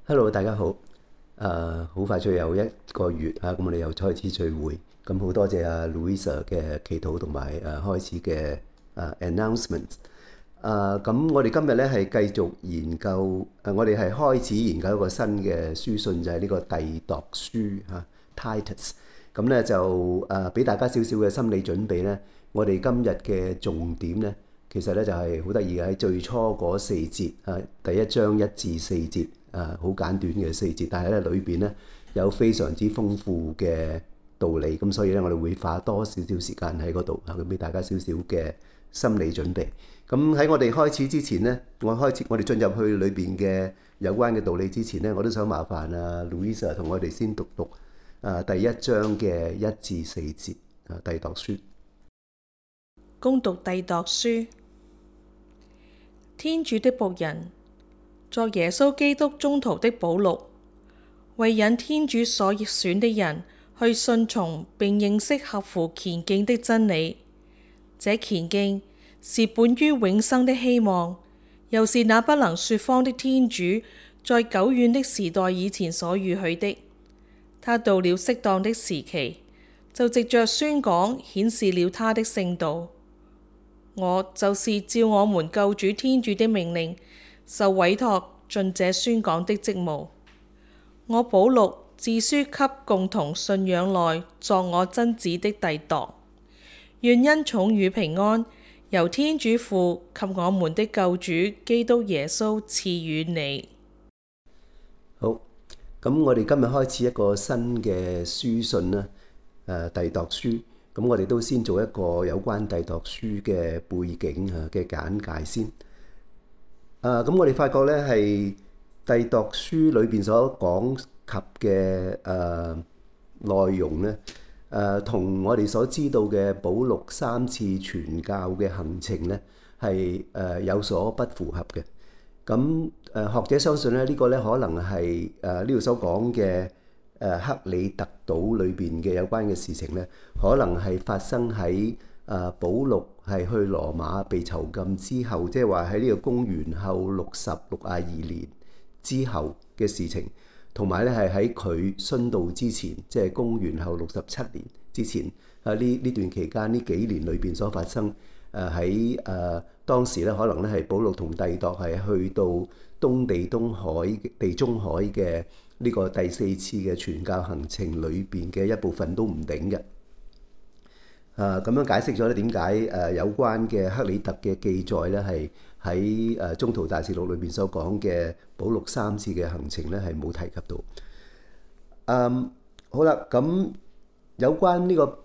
Hello，大家好。好快脆又一個月啊，咁我哋又開始聚會。咁好多謝Louisa 嘅祈禱同埋開始嘅announcement。咁我哋今日咧係繼續研究，我哋係開始研究一個新嘅書信，就係呢個弟鐸書Titus。咁咧就俾大家少少嘅心理準備咧。我哋今日嘅重點咧，其實咧就係好得意嘅，喺最初嗰四節第一章1至4節好簡短嘅四節，但係咧裏邊咧有非常之豐富嘅道理，咁所以咧我哋會花多少少時間喺嗰度咁俾大家少少嘅心理準備。咁喺我哋開始之前咧，我哋進入去裏邊嘅有關嘅道理之前咧，我都想麻煩Louisa 同我哋先讀第一章嘅1至4節弟鐸書。 恭讀弟鐸書。天主的僕人，作耶穌基督宗徒的保祿，為引天主所選的人去順從並認識合乎虔敬的真理。這虔敬是本於永生的希望，又是那不能說謊的天主在久遠的時代以前所預許的。他到了適當的時期，就藉着宣講顯示了他的聖道。我就是照我們救主天主的命令，受委託盡這宣講的職務。我保祿致書給共同信仰內作我真子的弟鐸，願恩寵與平安由天主父及我們的救主基督耶穌賜予你。 好，咁我哋今日開始一個新嘅書信啦，弟鐸書。咁我哋都先做一個有關弟鐸書嘅背景嘅簡介先。咁我哋發覺咧係弟鐸書裏邊所講及嘅內容咧，同我哋所知道嘅保祿3次傳教嘅行程咧係有所不符合嘅。咁學者相信咧呢個咧可能係呢度所講嘅克里特島裏邊嘅有關嘅事情咧，可能係發生喺保祿係去羅馬被囚禁之後，即係話喺呢個公元後62年之後嘅事情，同埋咧係喺佢殉道之前，即係公元後67年之前呢段期間呢幾年裏邊所發生喺當時咧可能咧係保祿同弟鐸係去到地中海嘅呢個第4次嘅傳教行程裏邊嘅一部分都唔定嘅。咁樣解釋咗咧點解有關嘅克里特嘅記載咧係喺宗徒大事錄裏邊所講嘅保祿3次嘅行程咧係冇提及到。好啦，咁有關呢個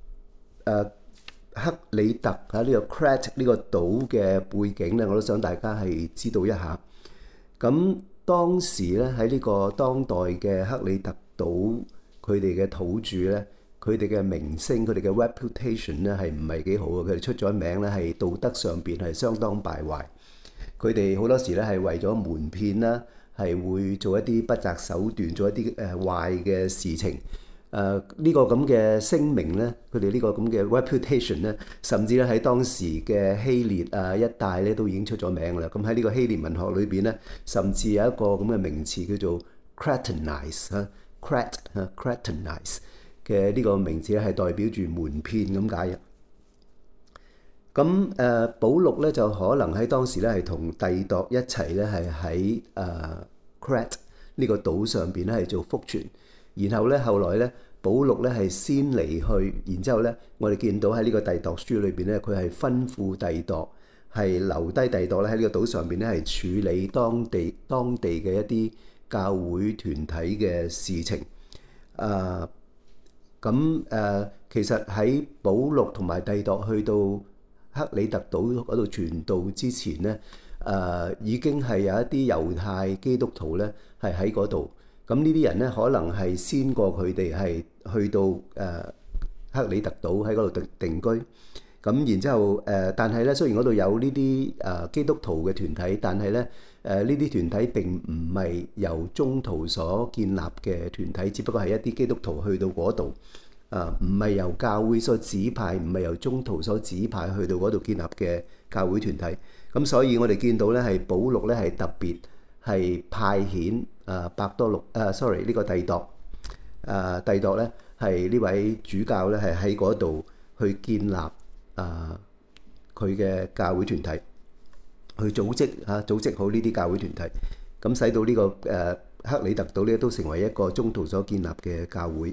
克里特呢個 Crete 呢個島嘅背景咧，我都想大家係知道一下。咁當時咧喺呢個當代嘅克里特島，佢哋嘅土著咧，佢哋嘅名聲，佢哋嘅 reputation 咧係唔係幾好嘅？佢哋出咗名咧係道德上邊係相當敗壞。佢哋好多時咧係為咗瞞騙啦，係會做一啲不擇手段，做一啲壞嘅事情。呢個咁嘅聲名咧，佢哋呢個咁嘅 reputation 咧，甚至咧喺當時嘅希臘一帶咧都已經出咗名啦。咁喺呢個希臘文學裏邊咧，甚至有一個咁嘅名詞叫做 Cretanize 嘅呢個名詞咧，係代表住瞞騙咁解嘅。咁保祿咧就可能喺當時咧係同弟鐸一齊咧係喺Crete 呢個島上邊咧係做福傳。然後咧，後來咧，保祿咧係先離去，然之後咧，我哋見到喺呢個弟鐸書裏邊咧，佢係吩咐弟鐸係留低弟鐸咧喺呢個島上邊咧係處理當地嘅一啲教會團體嘅事情。其實喺保祿同埋弟鐸去到克里特島嗰度傳道之前咧，已經係有一啲猶太基督徒咧係喺嗰度。咁呢啲人咧，可能係先過佢哋係去到克里特島喺嗰度定居。咁然之後但係咧，雖然嗰度有呢啲基督徒嘅團體，但係咧呢啲團體並唔係由宗徒所建立嘅團體，只不過係一啲基督徒去到嗰度，唔係由教會所指派，唔係由宗徒所指派去到嗰度建立嘅教會團體。咁所以我哋見到咧係保祿咧係特別係派遣伯多祿sorry 呢個弟鐸弟鐸咧係呢位主教咧係喺嗰度去建立佢嘅教會團體，去組織好呢啲教會團體，咁使到呢個克里特島咧都成為一個宗徒所建立嘅教會。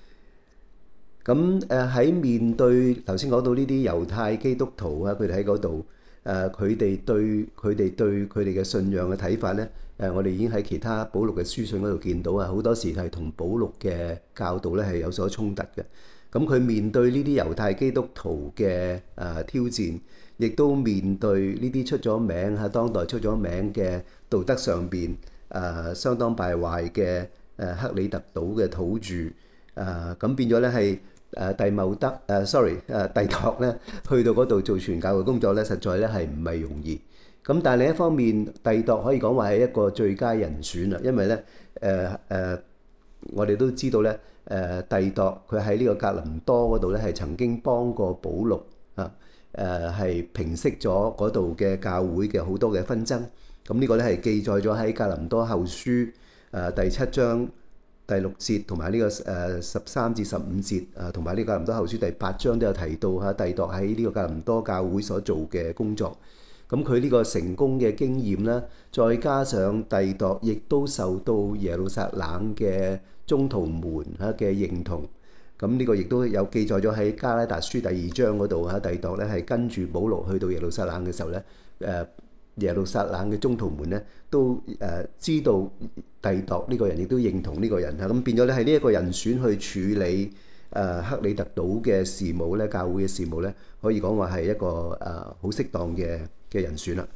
咁喺面對頭先講到呢啲猶太基督徒啊，佢哋喺嗰度佢哋對佢哋嘅信仰嘅睇法咧，我哋已經喺其他保祿嘅書信嗰度見到啊，好多時係同保祿嘅教導咧係有所衝突嘅。咁佢面對呢啲猶太基督徒嘅挑戰，亦都面對呢啲出咗名喺當代出咗名嘅道德上邊相當敗壞嘅克里特島嘅土著咁變咗咧係弟鐸咧去到嗰度做傳教嘅工作咧，實在咧係唔係容易。咁但係另一方面，弟鐸可以講話係一個最佳人選啦，因為咧我哋都知道咧弟鐸佢喺呢個格林多嗰度咧係曾經幫過保祿係平息咗嗰度嘅教會嘅好多嘅紛爭。咁呢個咧係記載咗喺格林多後書第7章第6節同埋呢個13至15節同埋呢個格林多後書第8章都有提到弟鐸喺呢個格林多教會所做嘅工作。咁佢呢個成功嘅經驗咧，再加上弟鐸亦都受到耶路撒冷嘅宗徒們嘅認同。咁呢個亦都有記載咗喺加拉達書第2章嗰度弟鐸咧係跟住保祿去到耶路撒冷嘅時候咧，耶路撒冷嘅宗徒們咧都知道弟鐸呢個人，亦都認同呢個人咁變咗咧係呢一個人選去處理克里特島嘅事務咧，教會嘅事務咧，可以講話係一個好適當嘅人選啦。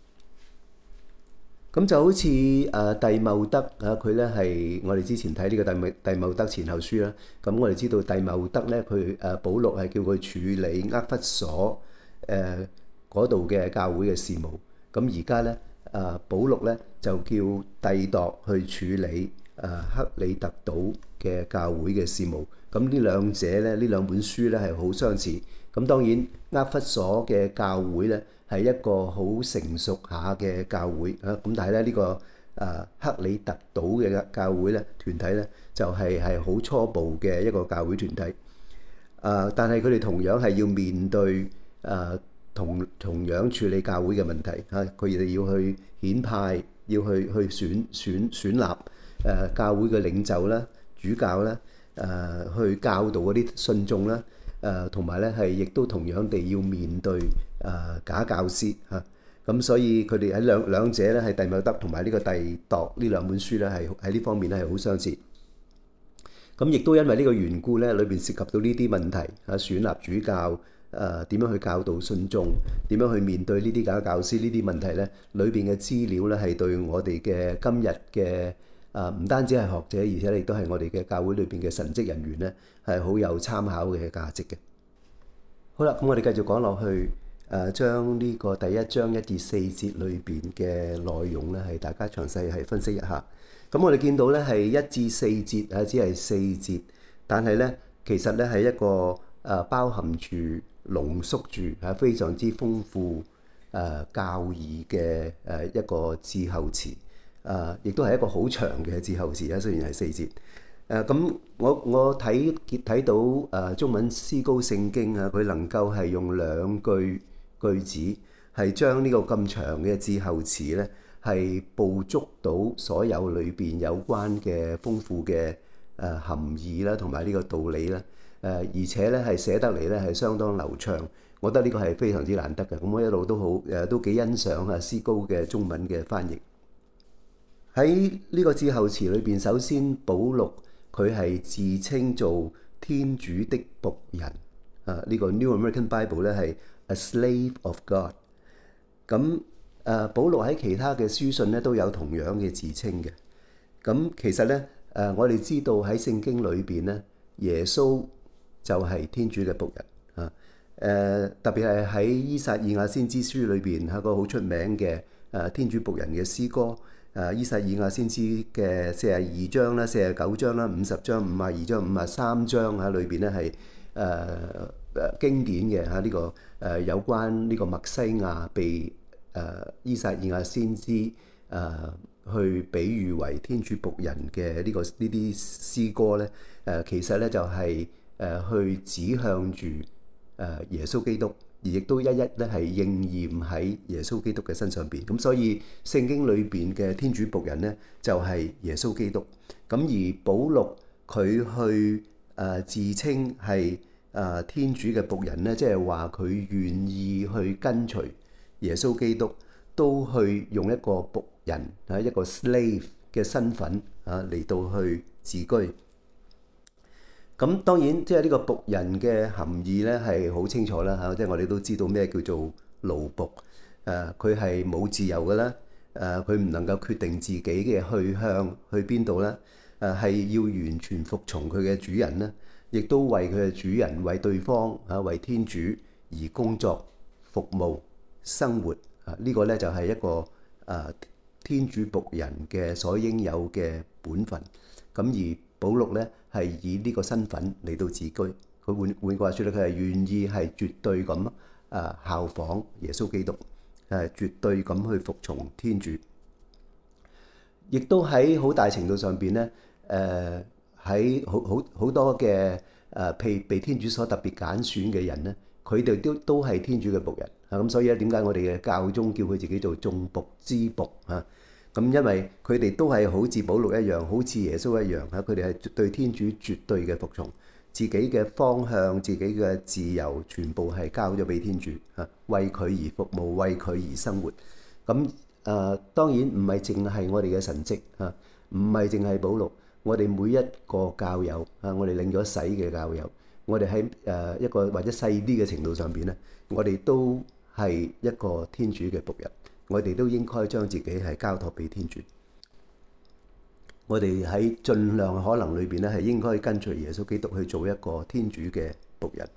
咁就好似弟茂德佢咧係我哋之前睇呢個弟茂德前後書啦。咁我哋知道弟茂德咧佢保祿係叫佢處理厄弗所嗰度嘅教會嘅事務。咁而家咧保祿咧就叫弟鐸去處理克里特島嘅教會嘅事務。咁呢兩者咧，呢兩本書咧係好相似。咁當然厄弗所嘅教會咧係一個好成熟下嘅教會咁但係咧呢個克里特島嘅教會咧團體咧就係好初步嘅一個教會團體。但係佢哋同樣係要面對同樣處理教會嘅問題佢哋要去選派，要去選立教會嘅領袖啦、主教啦，去教導嗰啲信眾啦，同埋咧係亦都同樣地要面對假教師咁所以佢哋喺兩者咧係弟茂德同埋呢個弟鐸呢兩本書咧係喺呢方面咧係好相似。咁亦都因為呢個緣故咧，裏邊涉及到呢啲問題選立主教點樣去教導信眾，點樣去面對呢啲假教師呢啲問題咧，裏邊嘅資料咧係對我哋嘅今日嘅唔單止係學者，而且亦都係我哋嘅教會裏邊嘅神職人員咧，係好有參考嘅價值嘅。好啦，咁我哋繼續講落去，將呢個第1章1至4節裏邊嘅內容咧，係大家詳細係分析一下。咁我哋見到咧係1至4節只係4節，但係咧其實咧係一個包含住濃縮住非常之豐富教義嘅一個致後詞。亦都係一個好長嘅致後詞雖然係4節。咁我睇到中文思高聖經佢能夠係用2句子係將呢個咁長嘅致後詞咧係捕捉到所有裏邊有關嘅豐富嘅含義啦，同埋呢個道理啦。而且咧係寫得嚟咧係相當流暢，我覺得呢個係非常之難得嘅。咁我一路都好都幾欣賞思高嘅中文嘅翻譯。喺呢個致後詞裏邊，首先保祿佢係自稱做天主的僕人呢個 New American Bible 咧係 A slave of God。咁保祿喺其他嘅書信咧都有同樣嘅自稱嘅。咁其實咧我哋知道喺聖經裏邊咧，耶穌就係天主嘅僕人特別係喺依撒意亞先知書裏邊係個好出名嘅天主僕人嘅詩歌。依撒意亞先知嘅42章啦、49章啦、50章、52章、53章裏邊咧係經典嘅呢個有關呢個默西亞被依撒意亞先知去比喻為天主僕人嘅呢啲詩歌咧，其實咧就係去指向住耶穌基督，而亦都一一咧係應驗喺耶穌基督嘅身上邊。咁所以聖經裏邊嘅天主僕人咧就係耶穌基督。咁而保祿佢去自稱係天主嘅僕人咧，即係話佢願意去跟隨耶穌基督，都去用一個僕人一個 slave 嘅身份嚟到去自居。咁當然即係呢個僕人嘅含義咧係好清楚啦，即係我哋都知道咩叫做奴僕。佢係冇自由㗎啦，佢唔能夠決定自己嘅去向去邊度啦，係要完全服從佢嘅主人啦，亦都為佢嘅主人、為對方為天主而工作、服務、生活。呢個咧就係一個天主僕人嘅所應有嘅本分。咁而保祿咧係以呢個身份嚟到自居，佢換句話說咧，佢係願意係絕對咁效仿耶穌基督，絕對咁去服從天主，亦都喺好大程度上邊咧，喺好多嘅被天主所特別揀選嘅人咧，佢哋都係天主嘅僕人。咁所以咧，點解我哋嘅教宗叫佢自己做眾僕之僕啊？咁因為佢哋都係好似保祿一樣，好似耶穌一樣，佢哋係對天主絕對嘅服從，自己嘅方向、自己嘅自由，全部係交咗俾天主，為佢而服務，為佢而生活。咁當然唔係淨係我哋嘅神蹟，唔係淨係保祿，我哋每一個教友，我哋領咗洗嘅教友，我哋喺一個或者細啲嘅程度上邊咧，我哋都係一個天主嘅僕人。我哋都應該將自己係交託俾天主。我哋喺盡量可能裏邊咧，係應該跟隨耶穌基督去做一個天主嘅僕人。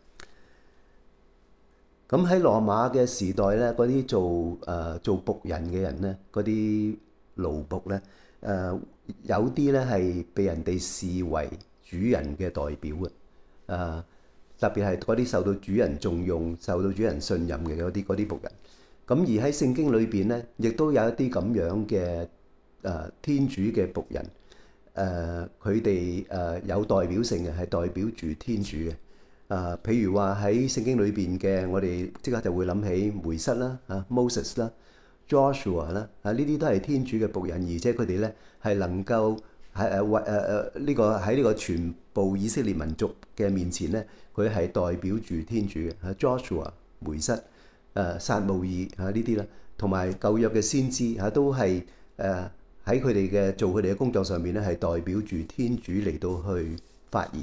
咁喺羅馬嘅時代咧，嗰啲做僕人嘅人咧，嗰啲奴僕咧，有啲咧係被人哋視為主人嘅代表嘅。特別係嗰啲受到主人重用、受到主人信任嘅嗰啲僕人。咁而喺聖經裏邊咧，亦都有一啲咁樣嘅天主嘅僕人，佢哋有代表性嘅，係代表住天主嘅。譬如話喺聖經裏邊嘅，我哋即刻就會諗起梅瑟啦、Moses 啦、Joshua 啦，呢啲都係天主嘅僕人，而且佢哋咧係能夠喺呢個全部以色列民族嘅面前咧，佢係代表住天主嘅。Joshua、梅瑟、撒慕爾呢啲啦，同埋舊約嘅先知都係喺佢哋嘅做佢哋嘅工作上面咧，係代表住天主嚟到去發言。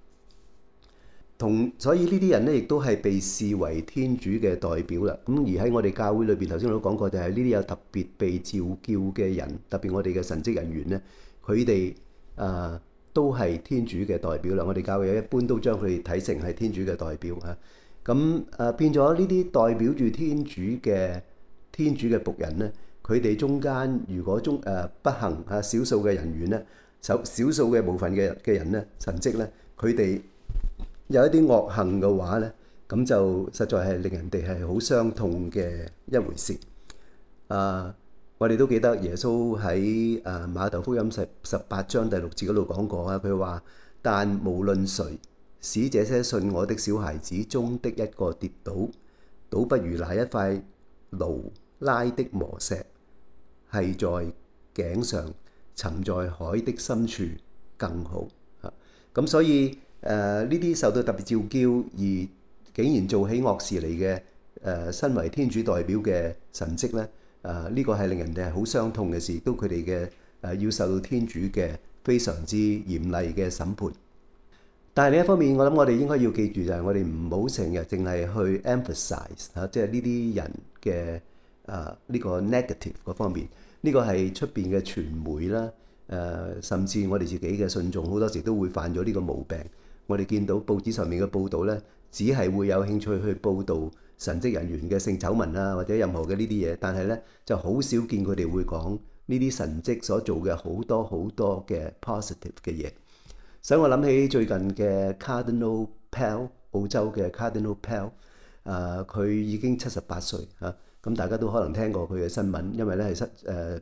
所以呢啲人咧，亦都係被視為天主嘅代表啦。咁而喺我哋教會裏邊，頭先我都講過，就係呢啲有特別被召叫嘅人，特別我哋嘅神職人員咧，佢哋都係天主嘅代表啦。我哋教會一般都將佢哋睇成係天主嘅代表嚇。咁變咗呢啲代表住天主嘅僕人咧，佢哋中間如果不幸少數嘅人員咧，少數嘅部分嘅人咧，神職咧，佢哋有一啲惡行嘅話咧，咁就實在係令人哋係好傷痛嘅一回事。我哋都記得耶穌喺馬竇福音18章第6節嗰度講過啊，佢話：但無論誰使這些信我的小孩子中的一個跌倒，倒不如拿一塊驢拉的磨石，繫在頸上，沉在海的深處更好。咁所以呢啲受到特別召叫而竟然做起惡事嚟嘅身為天主代表嘅神職咧，呢個係令人哋係好傷痛嘅事，都佢哋嘅要受到天主嘅非常之嚴厲嘅審判。但係另一方面，我諗我哋應該要記住就係我哋唔好成日淨係去 emphasize 即係呢啲人嘅呢個 negative 嗰方面。呢個係出邊嘅傳媒啦，甚至我哋自己嘅信眾好多時都會犯咗呢個毛病。我哋見到報紙上面嘅報導咧，只係會有興趣去報導神職人員嘅性醜聞啊，或者任何嘅呢啲嘢，但係咧就好少見佢哋會講呢啲神職所做嘅好多嘅 positive 嘅嘢。所以我諗起最近嘅 Cardinal Pell， 澳洲嘅 Cardinal Pell， 佢已經78歲嚇，咁大家都可能聽過佢嘅新聞，因為咧係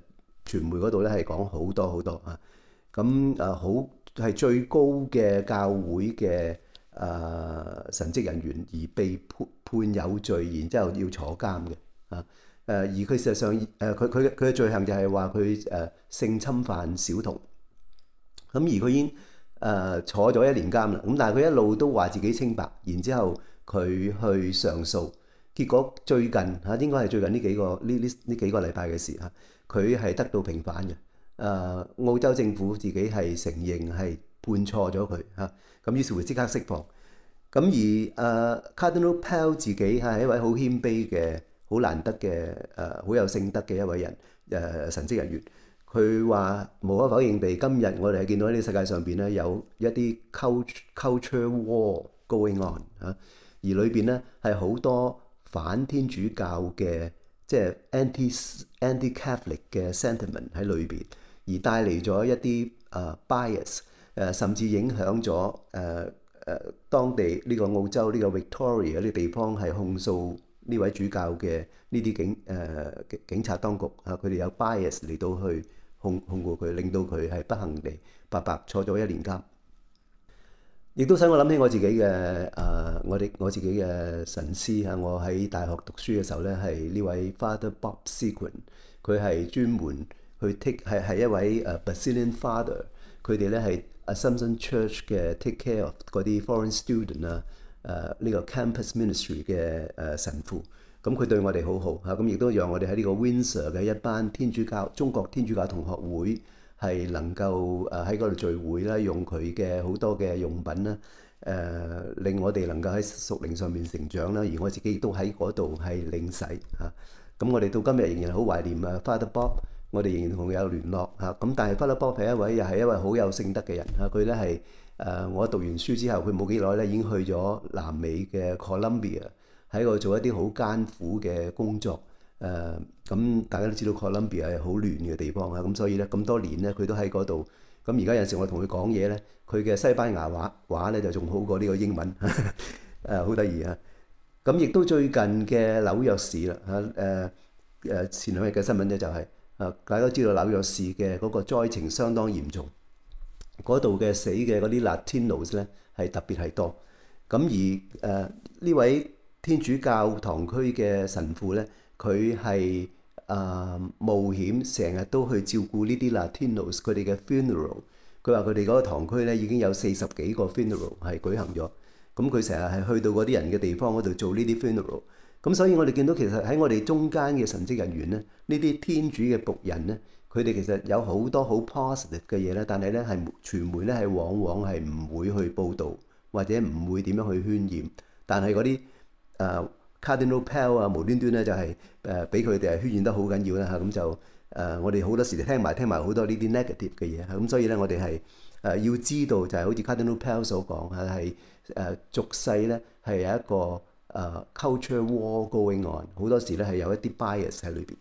傳媒嗰度咧係講好多好多啊。咁好係最高嘅教會嘅神職人員而被判有罪，然之後要坐監嘅啊。而佢事實上佢嘅罪行就係話佢性侵犯小童。咁而佢已經坐咗1年監啦。咁但係佢一路都話自己清白，然之後佢去上訴，結果最近應該係最近呢幾個禮拜嘅事佢係得到平反嘅。澳洲政府自己係承認係判錯咗佢咁於是會即刻釋放。咁而Cardinal Pell 自己係一位好謙卑嘅、好難得嘅、好有聖德嘅一位人神職人員。佢話無可否認地，今日我哋係見到喺呢個世界上邊咧有一啲 culture war going on 而裏邊咧係好多反天主教嘅即係 anti-Catholic 嘅 sentiment 喺裏邊，而帶嚟咗一啲bias，甚至影響咗當地呢個澳洲呢個 Victoria 呢個地方係控訴呢位主教嘅呢啲警察當局佢哋有 bias 嚟到去控告佢，令到佢係不幸地白白坐咗1年監。亦都使我諗起我自己嘅我自己嘅神師我喺大學讀書嘅時候咧，係呢位 Father Bob Sequin， 佢係專門去 take 係一位Basilian Father， 佢哋咧係 Assumption Church 嘅 take care of 嗰啲 foreign student 呢個 campus ministry 嘅神父。咁佢對我哋好好咁亦都讓我哋喺呢個 Windsor 嘅一班中國天主教同學會係能夠喺嗰度聚會啦，用佢嘅好多嘅用品啦，令我哋能夠喺屬靈上面成長啦。而我自己亦都喺嗰度係領洗咁我哋到今日仍然好懷念Father Bob， 我哋仍然同佢有聯絡咁但係 Father Bob 係又係一位好有聖德嘅人佢咧係我讀完書之後，佢冇幾耐咧已經去咗南美嘅 Colombia， 喺度做一啲好艱苦嘅工作。咁大家都知道 Colombia 係好亂嘅地方咁所以咧咁多年咧佢都喺嗰度。咁而家有陣時我同佢講嘢咧，佢嘅西班牙話咧就仲好過呢個英文，好得意咁亦都最近嘅紐約市啦前兩日嘅新聞咧就係大家都知道紐約市嘅嗰個災情相當嚴重，嗰度嘅死嘅嗰啲 Latinos 咧係特別係多。咁而呢位天主教堂區嘅神父咧，佢係冒險成日都去照顧呢啲 Latinos 佢哋嘅 funeral。佢話佢哋嗰個堂區咧已經有40幾個 funeral 係舉行咗。咁佢成日係去到嗰啲人嘅地方嗰度做呢啲 funeral。咁所以我哋見到其實喺我哋中間嘅神職人員咧，呢啲天主嘅僕人咧，佢哋其實有好多好 positive 嘅嘢咧，但係咧係傳媒咧係往往係唔會去報導或者唔會點樣去渲染。但係嗰啲Cardinal Pell 無端端咧就係俾佢哋係渲染得好緊要啦咁就我哋好多時就聽埋好多呢啲 negative 嘅嘢咁所以咧我哋係要知道就係好似 Cardinal Pell 所講係俗世咧係有一個culture war going on， 好多時咧係有一啲 bias 喺裏邊。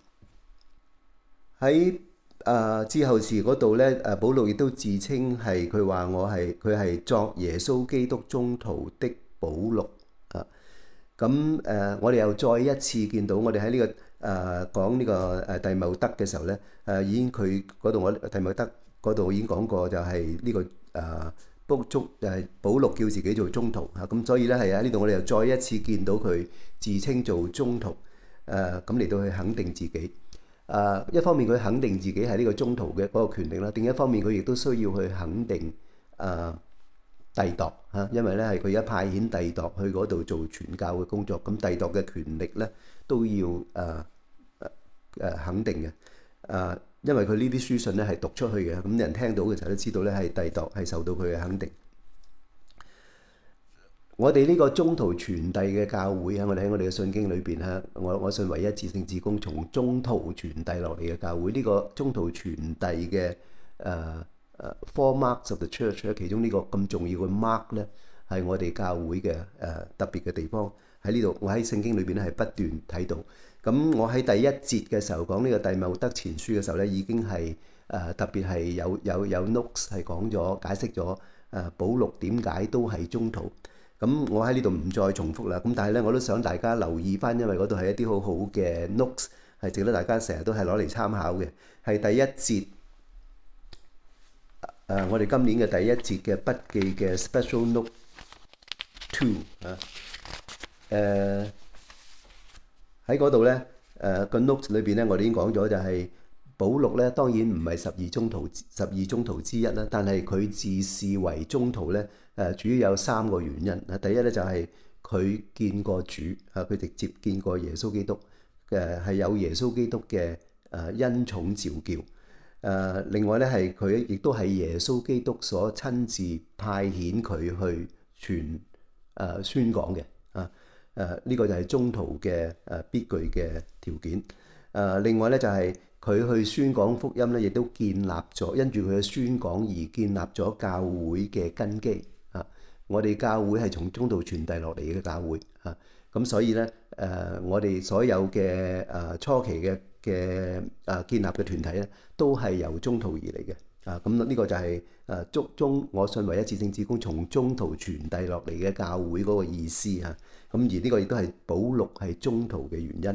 喺之後事嗰度咧保祿亦都自稱係佢話佢係作耶穌基督宗徒的保祿咁我哋又再一次見到我哋喺呢個講呢個弟茂德嘅時候咧已經佢嗰度弟茂德嗰度已經講過就係呢個保祿叫自己做宗徒咁所以咧係喺呢度我哋又再一次見到佢自稱做宗徒咁嚟到去肯定自己一方面佢肯定自己係呢個宗徒嘅嗰個權力啦，另一方面佢亦都需要去肯定弟鐸因為咧係佢而家派遣弟鐸去嗰度做傳教嘅工作，咁弟鐸嘅權力咧都要肯定嘅因為佢呢啲書信咧係讀出去嘅，咁人聽到嘅時候都知道咧係弟鐸係受到佢嘅肯定。我哋呢個宗徒傳遞嘅教會我哋喺我哋嘅信經裏邊我信唯一至聖至公從宗徒傳遞落嚟嘅教會，呢個宗徒傳遞嘅four marks of the church 咧，其中呢個咁重要嘅 mark 咧，係我哋教會嘅特別嘅地方喺呢度。我喺聖經裏邊咧係不斷睇到。咁我喺第一節嘅時候講呢個弟茂德前書嘅時候咧，已經係特別係有 notes 係講咗解釋咗保祿點解都係宗徒。咁我喺呢度唔再重複啦。咁但係咧，我都想大家留意翻，因為嗰度係一啲好好嘅 notes 係值得大家成日都係攞嚟參考嘅，係第一節。我哋今年嘅第一節嘅筆記嘅 Special Note 2啊，喺嗰度咧，個 note 裏邊咧，我哋已經講咗就係保祿咧，當然唔係十二宗徒之一啦，但係佢自視為宗徒咧，主要有3個原因。第一咧就係佢見過主，佢直接見過耶穌基督，係有耶穌基督嘅恩寵召叫。另外咧係佢亦都係耶穌基督所親自派遣佢去宣講嘅。呢個就係宗徒嘅必具嘅條件。另外咧就係佢去宣講福音咧，亦都建立咗，因住佢嘅宣講而建立咗教會嘅根基。我哋教會係從宗徒傳遞落嚟嘅教會。咁所以咧我哋所有嘅初期嘅建立嘅團體咧，都係由宗徒而嚟嘅。咁呢個就係我信唯一至聖子宮從宗徒傳遞落嚟嘅教會嗰個意思嚇。咁而呢個亦都係保祿係宗徒嘅原因。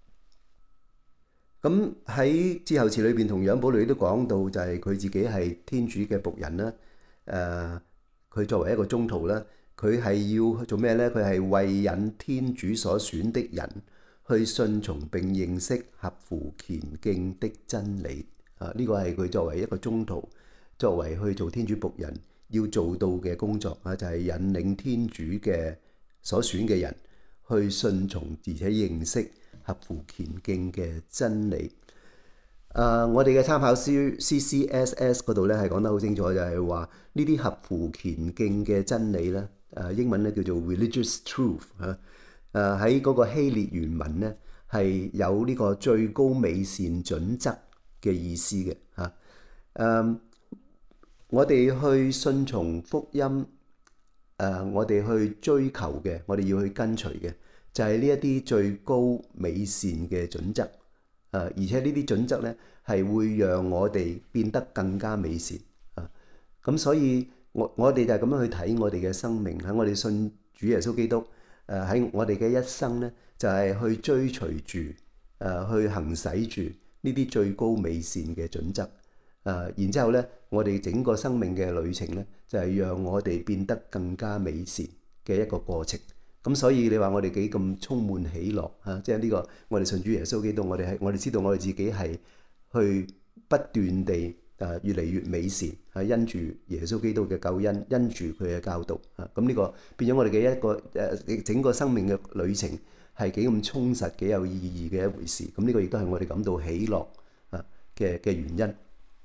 咁喺致後詞裏邊，同樣保祿都講到就係佢自己係天主嘅僕人啦。佢作為一個宗徒啦，佢係要做咩呢？佢係為引天主所選的人去順從並認識合乎虔敬的真理。呢個係佢作為一個宗徒，作為去做天主僕人要做到嘅工作啊，就係引領天主嘅所選嘅人去順從而且認識合乎虔敬嘅真理。我哋嘅參考書 CCSS 嗰度咧係講得好清楚，就係話呢啲合乎虔敬嘅真理咧，英文咧叫做 religious truth 喺嗰個希臘原文咧係有呢個最高美善準則嘅意思嘅嚇。我哋去順從福音，我哋去追求嘅，我哋要去跟隨嘅，就係呢一啲最高美善嘅準則。而且呢啲準則咧係會讓我哋變得更加美善。咁所以我哋就係咁樣去睇我哋嘅生命，喺我哋信主耶穌基督，喺我哋嘅一生咧，就係去追隨住，去行使住呢啲最高美善嘅準則。然之後咧，我哋整個生命嘅旅程咧，就係讓我哋變得更加美善嘅一個過程。咁所以你話我哋幾咁充滿喜樂嚇，即係呢個我哋信主耶穌基督，我哋知道我哋自己係去不斷地越嚟越美善，係因住耶穌基督嘅救恩，因住佢嘅教導嚇。咁呢個變咗我哋嘅一個整個生命嘅旅程係幾咁充實、幾有意義嘅一回事。咁呢個亦都係我哋感到喜樂嘅原因。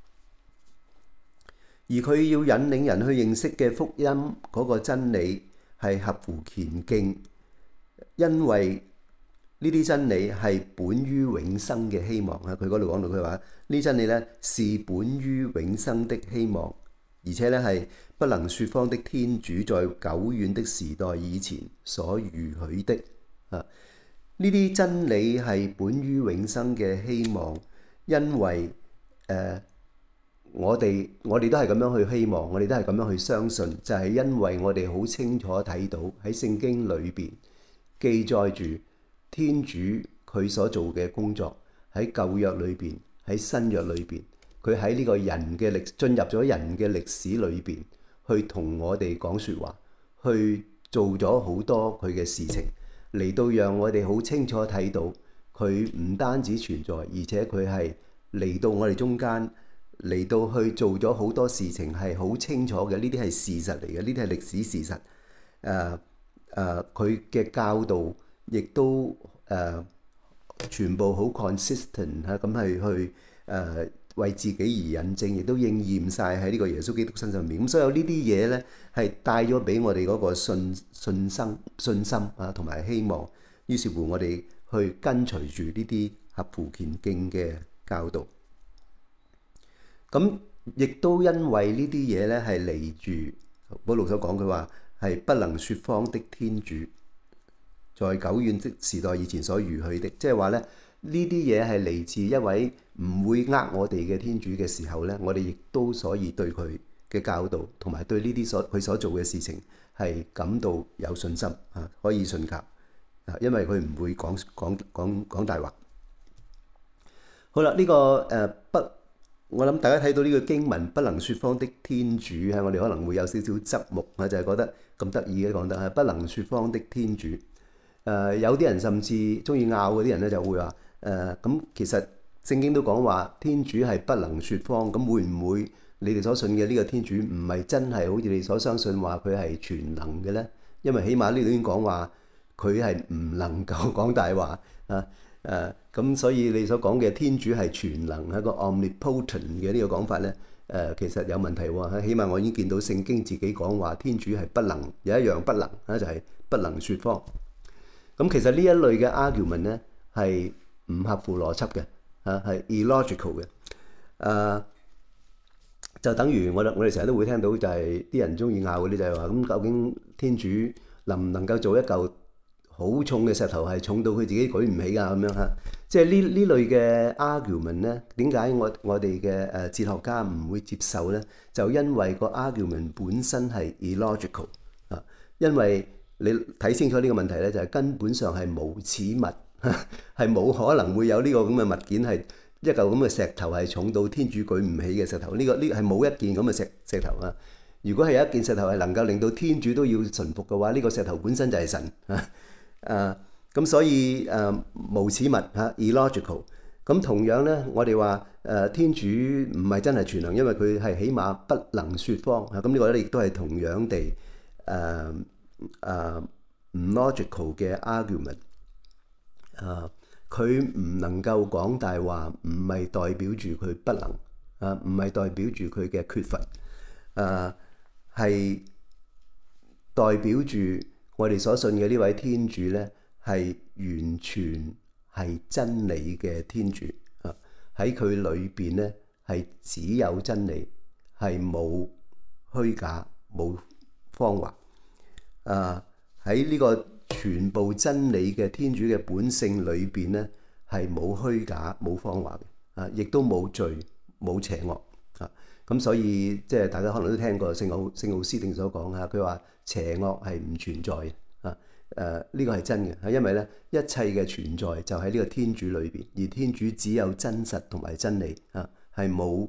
而佢要引領人去認識嘅福音嗰個真理係合乎虔敬，因為呢啲真理係本於永生嘅希望啊！佢嗰度講到佢話呢真理咧是本於永生的希望，而且咧係不能説謊的天主在久遠的時代以前所預許的啊！呢啲真理係本於永生嘅希望，因為我哋都係咁樣去希望，我哋都係咁樣去相信，就係因為我哋好清楚睇到喺聖經裏邊記載住天主佢所做嘅工作，喺舊約裏邊，喺新約裏邊，佢喺呢個人嘅進入咗人嘅歷史裏邊，去同我哋講説話，去做咗好多佢嘅事情，嚟到讓我哋好清楚睇到佢唔單止存在，而且佢係嚟到我哋中間。嚟到去做咗好多事情係好清楚嘅，呢啲係事實嚟嘅，呢啲係歷史事實。佢嘅教導亦都全部好 consistent 嚇，咁係去為自己而印證，亦都應驗晒喺呢個耶穌基督身上面。咁所有呢啲嘢咧係帶咗俾我哋嗰個信心啊，同埋希望。於是乎我哋去跟隨住呢啲合乎虔敬嘅教導。咁亦都因為呢啲嘢咧係嚟住保祿所講，佢話係不能説謊的天主，在久遠的時代以前所預許的，即係話咧呢啲嘢係嚟自一位唔會呃我哋嘅天主嘅時候咧，我哋亦都所以對佢嘅教導同埋對呢啲佢所做嘅事情係感到有信心啊，可以信靠啊，因為佢唔會講大話。 好啦，呢個不，我諗大家睇到呢個經文不能説謊的天主我哋可能會有少少側目就係覺得咁得意嘅講得不能説謊的天主。有啲人甚至中意拗嗰啲人咧就會話咁其實聖經都講話天主係不能説謊，咁會唔會你哋所信嘅呢個天主唔係真係好似你所相信話佢係全能嘅咧？因為起碼呢度已經講話佢係唔能夠講大話咁所以你所講嘅天主係全能係一個 omnipotent 嘅呢個講法咧其實有問題喎。起碼我已經見到聖經自己講話天主係不能，有一樣不能就係不能説謊。咁其實呢一類嘅 argument 咧係唔合乎邏輯嘅係 illogical 嘅就等於我哋成日都會聽到就係啲人中意拗嗰啲就係話咁究竟天主能唔能夠做一嚿好重嘅石頭係重到佢自己舉唔起㗎咁樣即係呢類嘅 argument 咧，點解我哋嘅哲學家唔會接受咧？就因為個 argument 本身係 illogical 因為你睇清楚呢個問題咧，就係根本上係無此物，係冇可能會有呢個咁嘅物件係一嚿咁嘅石頭係重到天主舉唔起嘅石頭。呢係冇一件咁嘅石頭如果係有一件石頭係能夠令到天主都要順服嘅話，呢個石頭本身就係神咁所以無此物illogical。咁同樣咧，我哋話天主唔係真係全能，因為佢係起碼不能説謊咁呢個咧亦都係同樣地唔 logical 嘅 argument。佢唔能夠講大話，唔係代表住佢不能唔係代表住佢嘅缺乏係代表住我哋所信嘅呢位天主咧係完全係真理嘅天主喺佢裏邊咧係只有真理，係冇虛假冇謊話喺呢個全部真理嘅天主嘅本性裏邊咧係冇虛假冇謊話嘅亦都冇罪冇邪惡咁所以即係大家可能都聽過聖奧斯定所講佢話邪惡係唔存在嘅呢個係真嘅因為咧一切嘅存在就喺呢個天主裏邊，而天主只有真實同埋真理係冇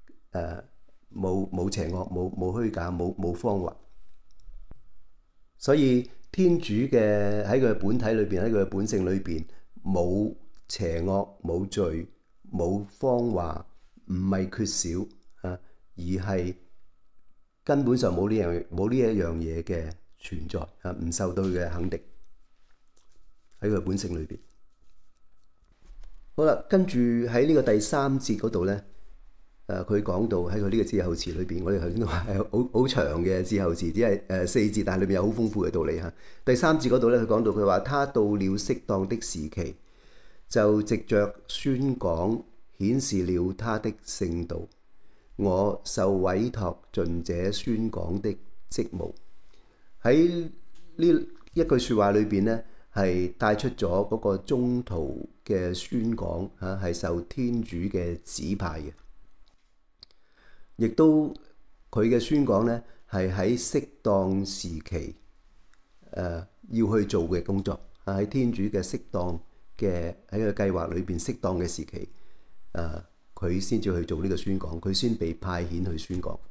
邪惡冇虛假冇謊話。所以天主嘅喺佢嘅本體裏邊，喺佢嘅本性裏邊冇邪惡冇罪冇謊話，唔係缺少而係根本上冇呢一樣嘢嘅存在唔受到佢嘅肯定喺佢本性裏邊。好啦，跟住喺呢個第三節嗰度咧佢講到喺佢呢個致候詞裏邊，我哋頭先都話係好長嘅致候詞，只係4節，但係裏面有好豐富嘅道理第三節嗰度咧，佢講到佢話他到了適當的時期，就藉着宣講顯示了他的聖道。我受委託盡這宣講的職務。喺呢一句説話裏邊咧，係帶出咗嗰個宗徒嘅宣講係受天主嘅指派嘅，亦都佢嘅宣講咧係喺適當時期要去做嘅工作喺天主嘅適當嘅喺個計劃裏邊適當嘅時期佢先至去做呢個宣講，佢先被派遣去宣講。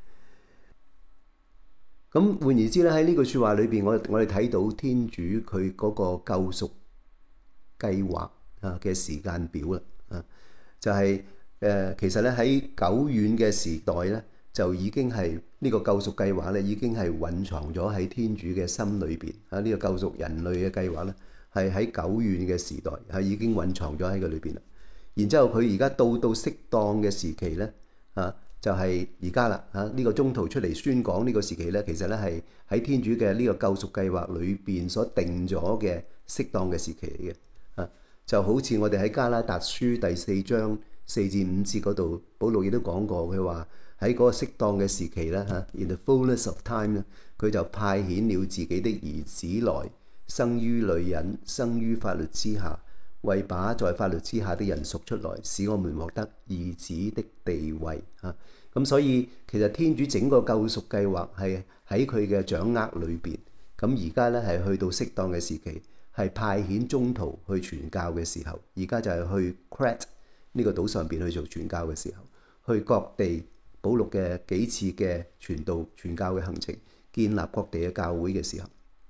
咁換言之咧，喺呢句説話裏邊，我哋睇到天主佢嗰個救贖計劃嘅時間表啦就係其實咧喺久遠嘅時代咧，就已經係呢個救贖計劃咧，已經係蘊藏咗喺天主嘅心裏邊呢個救贖人類嘅計劃咧，係喺久遠嘅時代係已經蘊藏咗喺佢裏邊啦。然之後佢而家到適當嘅時期咧就係而家啦呢個宗徒出嚟宣講呢個時期咧，其實咧係喺天主嘅呢個救贖計劃裏邊所定咗嘅適當嘅時期嚟嘅就好似我哋喺加拉達書第4章4至5節嗰度，保祿亦都講過，佢話喺嗰個適當嘅時期咧in the fullness of time 咧，佢就派遣了自己的兒子來，生於女人，生於法律之下，為把在法律之下的人贖出來，使我們獲得兒子的地位咁所以其實天主整個救贖計劃係喺佢嘅掌握裏邊。咁而家咧係去到適當嘅時期，係派遣宗徒去傳教嘅時候。而家就係去 Crete 呢個島上邊去做傳教嘅時候，去各地保祿嘅幾次嘅傳道傳教嘅行程，建立各地嘅教會嘅時候，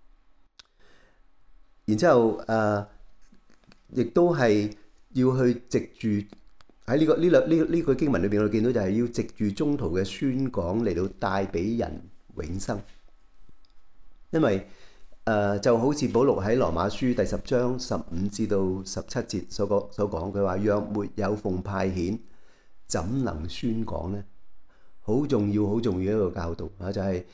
然之後亦都係要去藉住喺呢句經文裏邊，我哋見到就係要藉住宗徒嘅宣講嚟到帶俾人永生，因為就好似保祿喺羅馬書第10章15至到17節所講，佢話若沒有奉派遣，怎能宣講呢？好重要一個教導啊！就係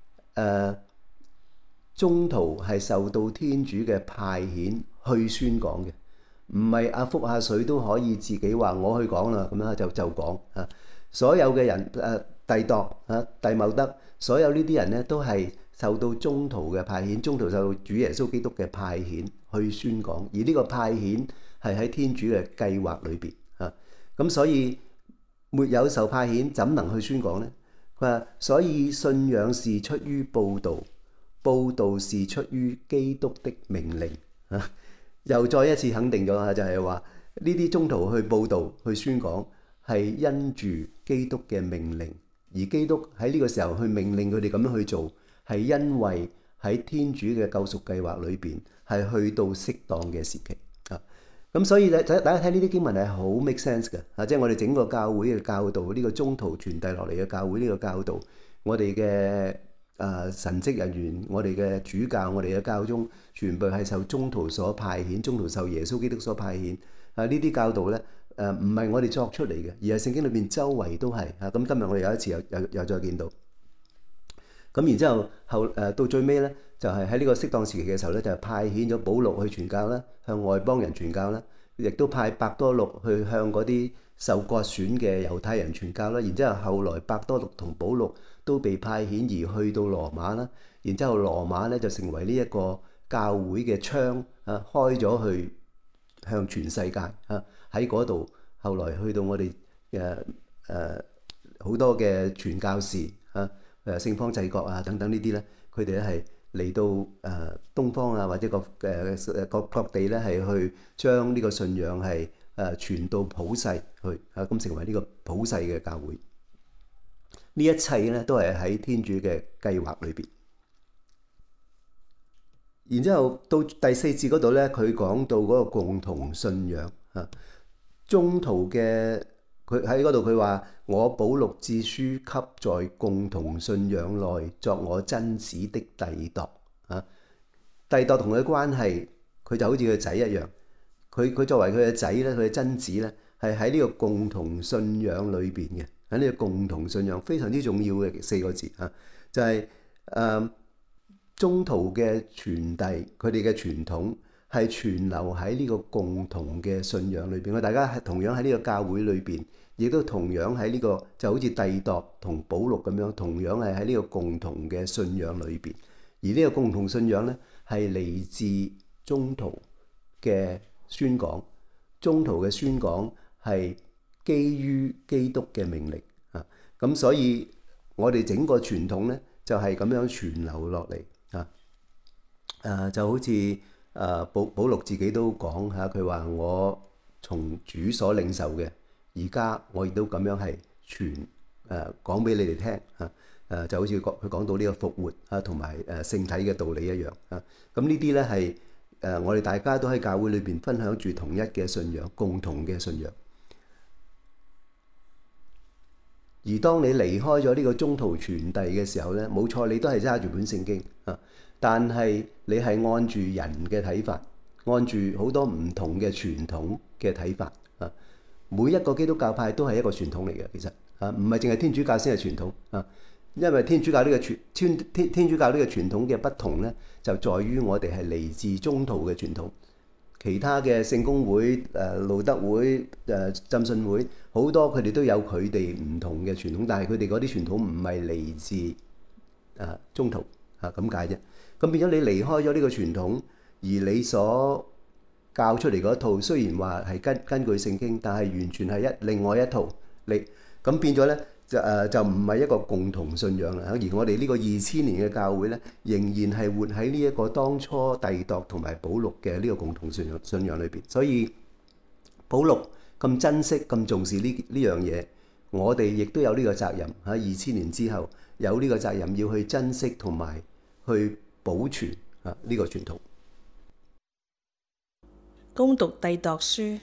宗徒係受到天主嘅派遣去宣講嘅，唔係覆下水都可以自己話我去講啦，咁樣就講啊！所有嘅人弟鐸弟茂德，所有呢啲人呢都係受到宗徒嘅派遣，宗徒受到主耶穌基督嘅派遣去宣講，而呢個派遣係喺天主嘅計劃裏邊啊！咁所以沒有受派遣，怎能去宣講呢？佢話：所以信仰是出於報道，報道是出於基督的命令啊！又再一次肯定咗啊，就係話呢啲宗徒去報道、去宣講，係因住基督嘅命令，而基督喺呢個時候去命令佢哋咁樣去做，係因為喺天主嘅救贖計劃裏邊係去到適當嘅時期啊！咁所以大家睇呢啲經文係好 make sense 嘅啊！即係我哋整個教會嘅教導，呢個宗徒傳遞落嚟嘅教會呢個教導，我哋嘅神職人員，我哋嘅主教，我哋嘅教宗，全部係受宗徒所派遣，宗徒受耶穌基督所派遣啊！呢啲教導咧唔係我哋作出嚟嘅，而係聖經裏邊周圍都係啊！咁今日我哋有一次又再見到。咁然之後到最尾咧，就係喺呢個適當時期嘅時候咧，就係派遣咗保祿去傳教啦，向外邦人傳教啦，亦都派伯多祿去向嗰啲受割選嘅猶太人傳教啦。然之後後來伯多祿同保祿都被派遣而去到羅馬啦。然之後羅馬咧就成為呢一個教會嘅窗啊，開咗去向全世界啊，喺嗰度。後來去到我哋好多嘅傳教士啊。聖方濟各啊，等等呢啲咧，佢哋咧係嚟到東方啊，或者各地咧係去將呢個信仰係傳到普世去啊，咁成為呢個普世嘅教會。呢一切咧都係喺天主嘅計劃裏邊。然之後到第4節嗰度咧，佢講到嗰個共同信仰啊，宗徒嘅。佢喺嗰度佢話：我保祿致書給在共同信仰內作我真子的弟鐸啊！弟鐸同佢嘅關係，佢就好似佢仔一樣。佢作為佢嘅仔咧，佢嘅真子咧，係喺呢個共同信仰裏邊嘅。喺呢個共同信仰非常之重要嘅4個字啊，就係宗徒嘅傳遞，佢哋嘅傳統係存留喺呢個共同嘅信仰裏邊。我大家係同樣喺呢個教會裏邊，亦都同樣喺呢個就好似弟鐸同保祿咁樣，同樣係喺呢個共同嘅信仰裏邊。而呢個共同信仰咧，係嚟自宗徒嘅宣講。宗徒嘅宣講係基於基督嘅命令啊。咁所以我哋整個傳統咧，就係咁樣傳流落嚟啊。就好似保祿自己都講嚇，佢話我從主所領受嘅，而家我亦都咁樣係傳講俾你哋聽嚇。就好似佢講到呢個復活啊，同埋聖體嘅道理一樣啊。咁呢啲咧係我哋大家都喺教會裏邊分享住同一嘅信仰，共同嘅信仰。而當你離開咗呢個宗徒傳遞嘅時候咧，冇錯，你都係揸住本聖經啊。但係你係按住人嘅睇法，按住好多唔同嘅傳統嘅睇法啊。每一個基督教派都係一個傳統嚟嘅，其實啊，唔係淨係天主教先係傳統啊。因為天主教呢個天主教呢個傳統嘅不同咧，就在於我哋係嚟自宗徒嘅傳統。其他嘅聖公會、路德會、浸信會，好多佢哋都有佢哋唔同嘅傳統，但係佢哋嗰啲傳統唔係嚟自宗徒啊，咁解啫。咁變咗你離開咗呢個傳統，而你所教出嚟嗰套雖然話係根據聖經，但係完全係另外一套。咁變咗咧就唔係一個共同信仰啦。而我哋呢個2000年嘅教會咧，仍然係活喺呢一個當初弟鐸同埋保祿嘅呢個共同信仰裏邊。所以保祿咁珍惜、咁重視呢樣嘢，我哋亦都有呢個責任嚇。2000年之後有呢個責任要去珍惜同埋去保存呢個傳統。 恭讀弟鐸書，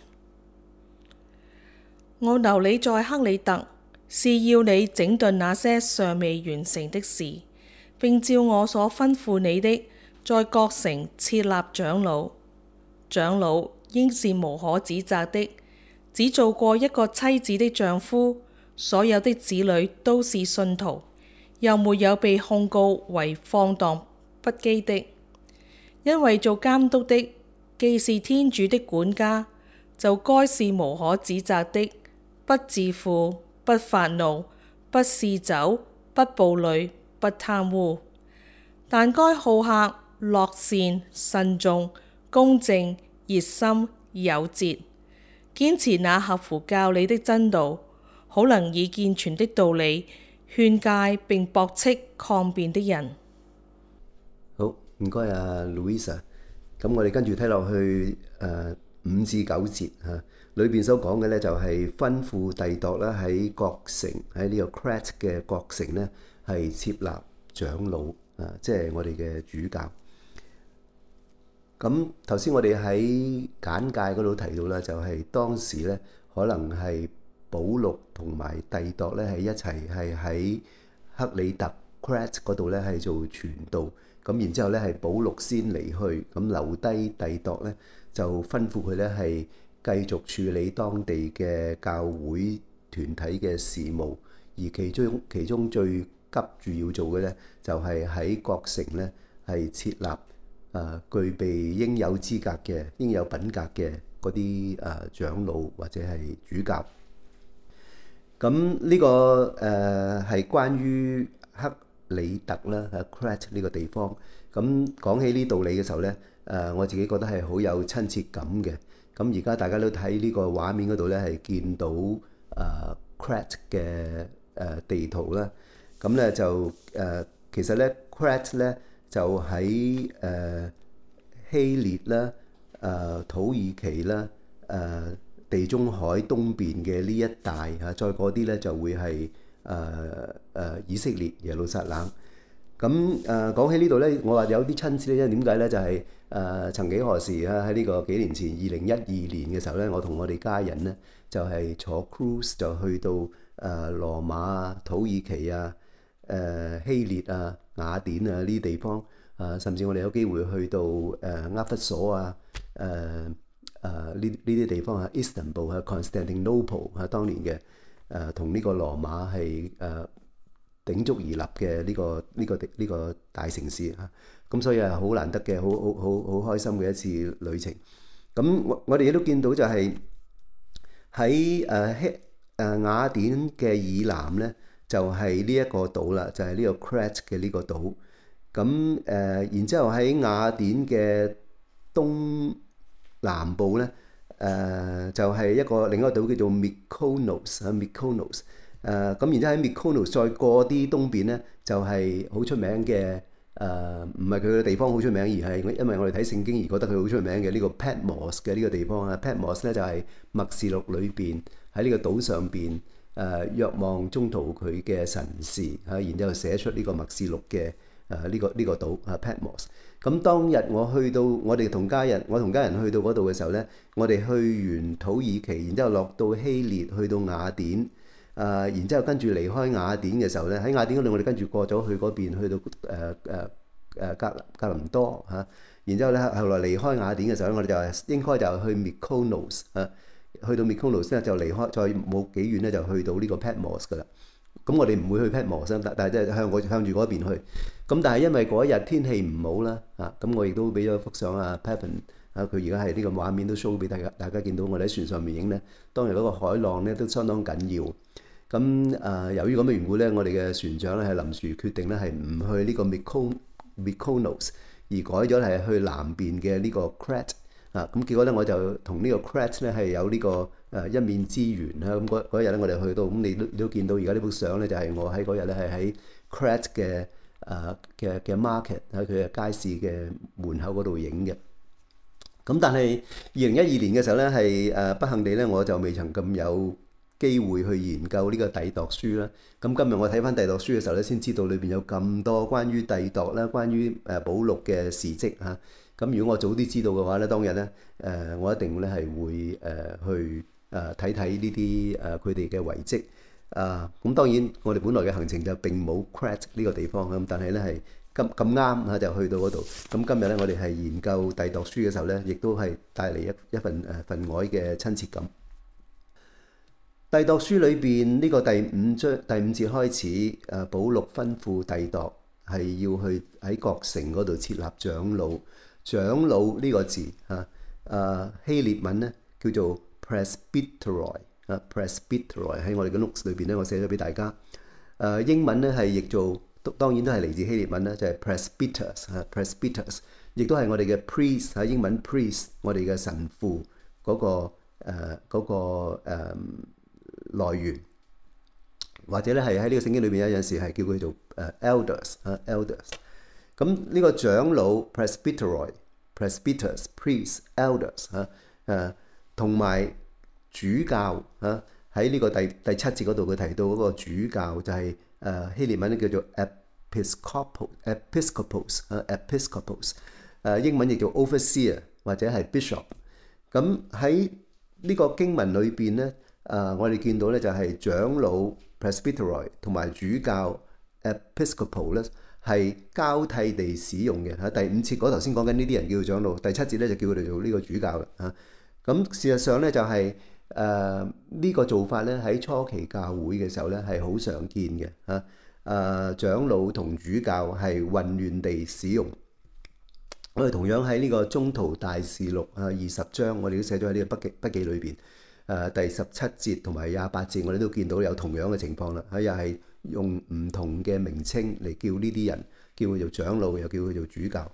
我留你在克里特，是要你整頓那些尚未完成的事，並照我所吩咐你的，在各城設立長老。長老應是無可指責的，只做過一個妻子的丈夫，所有的子女都是信徒，又沒有被控告為放蕩不羈的。因為做監督的，既是天主的管家，就該是無可指責的，不自負，不發怒，不嗜酒，不暴戾，不貪污。但該好客、樂善、慎重、公正、熱心、有節，堅持那合乎教理的真道，好能以健全的道理勸誡並駁斥抗辯的人。 好，唔該啊 Louisa。咁我哋跟住睇落去5至9節嚇，裏邊所講嘅咧就係吩咐弟鐸啦，喺各城，喺呢個 Crete 嘅各城咧係設立長老啊，即係我哋嘅主教。咁頭先我哋喺簡介嗰度提到啦，就係當時咧可能係保祿同埋弟鐸咧係一齊係喺克里特 Crete 嗰度咧係做傳道。咁然之後咧係保祿先離去，咁留低弟鐸咧就吩咐佢咧係繼續處理當地嘅教會團體嘅事務，而其中最急住要做嘅咧就係喺各城咧係設立具備應有資格嘅、應有品格嘅嗰啲長老或者係主教。咁呢個係關於克里特啦，Crete 呢個地方。咁講起呢道理嘅時候咧，我自己覺得係好有親切感嘅。咁而家大家都睇呢個畫面嗰度咧，係見到Crete 嘅地圖啦。咁咧就其實咧 Crete 咧就喺希臘啦、土耳其啦、地中海東邊嘅呢一帶嚇，再嗰啲咧就會係以色列耶路撒冷。咁講起呢度咧，我話有啲親切咧，因為點解咧？就係曾幾何時啊，喺呢個幾年前2012年嘅時候咧，我同我哋家人咧就係坐 cruise 就去到羅馬啊、土耳其啊、希臘啊、雅典啊呢啲地方甚至我哋有機會去到厄弗所啊、呢啲地方啊 ，Istanbul 啊、Constantinople 啊，當年嘅同呢個羅馬係鼎足而立嘅呢個大城市嚇，咁所以係好難得嘅，好開心嘅一次旅程。咁我哋亦都見到就係喺雅典嘅以南咧，就係呢一個島啦，就係呢個 Crete 嘅呢個島。咁然之後喺雅典嘅東南部咧，就係另一個島叫做 Mykonos 啊 Mykonos。咁然之後喺 Mykonos 再過啲東邊咧，就係好出名嘅唔係佢嘅地方好出名，而係因為我哋睇聖經而覺得佢好出名嘅呢個 Patmos 嘅呢個地方啊。Patmos 咧就係默示錄裏邊喺呢個島上邊若望宗徒佢嘅神視嚇，然之後寫出呢個默示錄嘅呢個島Patmos。咁當日我同家人去到嗰度嘅時候咧，我哋去完土耳其，然之後落到希臘，去到雅典。然之後跟住離開雅典嘅時候咧，喺雅典嗰度我哋跟住過咗去嗰邊，去到格林多嚇。然之後咧，後來離開雅典嘅時候咧，我哋就應該就去 Mykonos 去到 Mykonos 咧就離開，再冇幾遠咧就去到呢個 Patmos 噶啦。咁我哋唔會去 Patmos，但係即係向住嗰邊去。咁但係因為嗰一日天氣唔好啦，咁我亦都俾咗幅相Pepin。佢而家係呢個畫面都 show 俾大家見到，我哋喺船上面影咧，當日嗰個海浪咧都相當緊要。咁由於咁嘅緣故咧，我哋嘅船長咧係臨時決定咧係唔去呢個 Mykonos，而改咗係去南邊嘅呢個 Crete。咁結果咧我就同呢個 Crete 咧係有呢個一面之緣啦。咁嗰日咧我哋去到，咁你都見到而家呢幅相咧就係我喺嗰日咧係喺 Crete 嘅 market 喺佢嘅街市嘅門口嗰度影嘅。咁咁但係2012年嘅時候咧，係不幸地咧，我就未曾咁有機會去研究呢個帝鐸書啦。咁今日我睇翻帝鐸書嘅時候咧，先知道裏邊有咁多關於帝鐸啦、關於保祿嘅事蹟嚇。咁如果我早啲知道嘅話咧，當日咧我一定咧係會去睇睇呢啲佢哋嘅遺跡咁當然我哋本來嘅行程就並冇 Crete 呢個地方咁，但係咧係咁啱嚇就去到嗰度。咁今日咧我哋係研究帝鐸書嘅時候咧，亦都係帶嚟一份分外嘅親切感。帝鐸書裏邊呢個第五節開始，保祿吩咐帝鐸係要去喺各城嗰度設立長老。長老呢個字希臘文咧叫做 presbyteroi presbyteroi 喺我哋嘅 notes 裏邊咧，我寫咗俾大家。英文咧係譯做，當然都係嚟自希臘文啦，就係 presbyters 亦都係我哋嘅 priest 英文 priest 我哋嘅神父嗰個來源，或者咧係喺呢個聖經裏邊有陣時係叫佢做elders。咁呢個長老 presbyters priest elders 同埋主教喺呢個第7節嗰度佢提到嗰個主教就係希臘文咧叫做 episcopos 英文亦叫 overseer 或者係 bishop。咁喺呢個經文裏邊咧我哋見到咧就係長老 presbyteroi 同埋主教 episcopos 咧係交替地使用嘅。第5節嗰頭先講緊呢啲人叫做長老，第7節咧就叫佢哋做呢個主教啦。咁事實上咧就係呢個做法咧喺初期教會嘅時候咧係好常見嘅長老同主教係混亂地使用。我哋同樣喺呢個宗徒大事錄20章，我哋都寫咗喺呢個筆記裏邊。第17節同埋28節，我哋都見到有同樣嘅情況啦。又係用唔同嘅名稱嚟叫呢啲人，叫佢做長老，又叫佢做主教。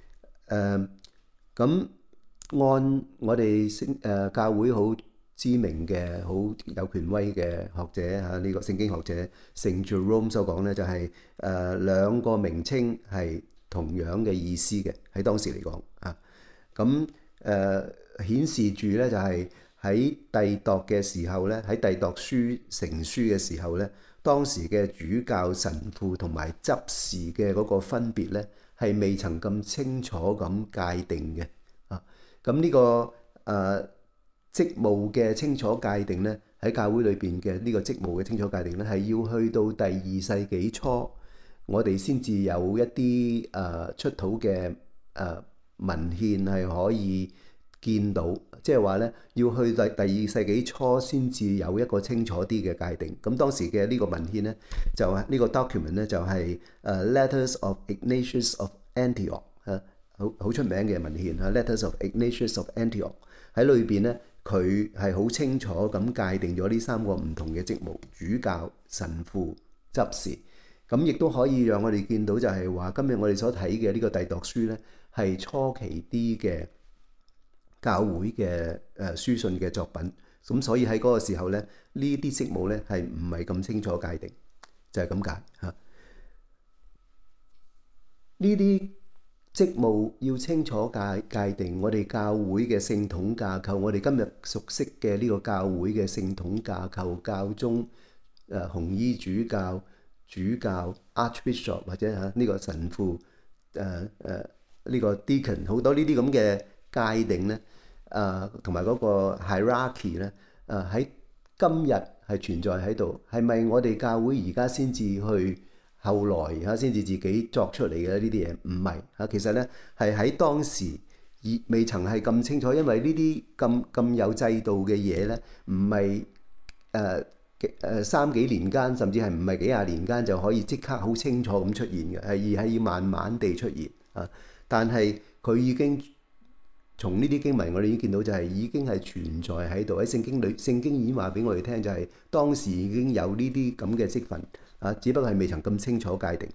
咁按我哋教會好知名嘅、好有權威嘅學者呢個聖經學者聖 Jerome 所講咧，就係兩個名稱係同樣嘅意思嘅，喺當時嚟講咁顯示住咧就係喺帝鐸嘅時候咧，喺帝鐸書成書嘅時候咧，當時嘅主教神父同埋執事嘅嗰個分別咧係未曾咁清楚咁界定嘅咁呢個職務嘅清楚界定咧，喺教會裏邊嘅呢個職務嘅清楚界定咧，係要去到第2世紀初，我哋先至有一啲出土嘅文獻係可以見到，即係話咧要去第2世紀初先至有一個清楚啲嘅界定。咁當時嘅呢個文獻咧，就係呢個 document 咧，就係Letters of Ignatius of Antioch 好出名嘅文獻Letters of Ignatius of Antioch 喺裏邊咧，佢係好清楚咁界定咗呢3個唔同嘅職務：主教、神父、執事。咁亦都可以讓我哋見到就係話，今日我哋所睇嘅呢個帝鐸書咧，係初期啲嘅教會嘅書信嘅作品。咁所以喺嗰個時候咧，呢啲職務咧係唔係咁清楚界定，就係咁解呢啲職務要清楚界定，我哋教會嘅聖統架構，我哋今日熟悉嘅呢個教會嘅聖統架構，教宗、紅衣主教、主教 Archbishop 或者呢個神父呢個 Deacon， 好多呢啲咁嘅界定咧同埋嗰個 hierarchy 咧喺今日係存在喺度。係咪我哋教會而家先至去後來先至自己作出嚟嘅呢啲嘢？唔係其實咧係喺當時未曾係咁清楚，因為呢啲咁有制度嘅嘢咧，唔係3幾年間，甚至係唔係幾廿年間就可以即刻好清楚咁出現嘅，而係要慢慢地出現但係佢已經從呢啲經文，我哋已經見到就係已經係存在喺度。喺聖經已經話俾我哋聽，就係當時已經有呢啲咁嘅職分只不過係未曾咁清楚界定。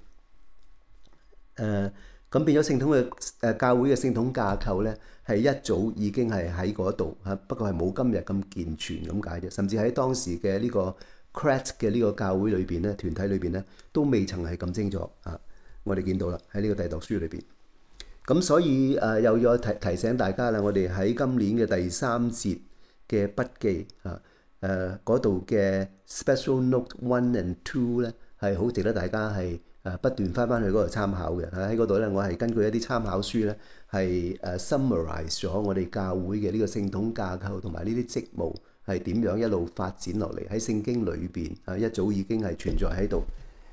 咁變咗聖統嘅教會嘅聖統架構咧，係一早已經係喺嗰度不過係冇今日咁健全咁解啫。甚至喺當時嘅呢個 Crete 嘅呢個教會裏邊咧，團體裏邊咧，都未曾係咁清楚我哋見到啦，喺呢個帝鐸書裏邊。 咁所以又要提醒大家啦，我哋喺今年嘅第3節嘅筆記嗰度嘅 Special Note 1 and 2咧，係好值得大家係不斷翻去嗰度參考嘅。喺嗰度咧，我係根據一啲參考書咧，係summarize 咗我哋教會嘅呢個聖統架構同埋呢啲職務係點樣一路發展落嚟，喺聖經裏邊一早已經係存在喺度。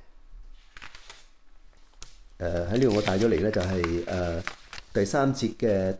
喺呢度我帶咗嚟咧，就係第3節嘅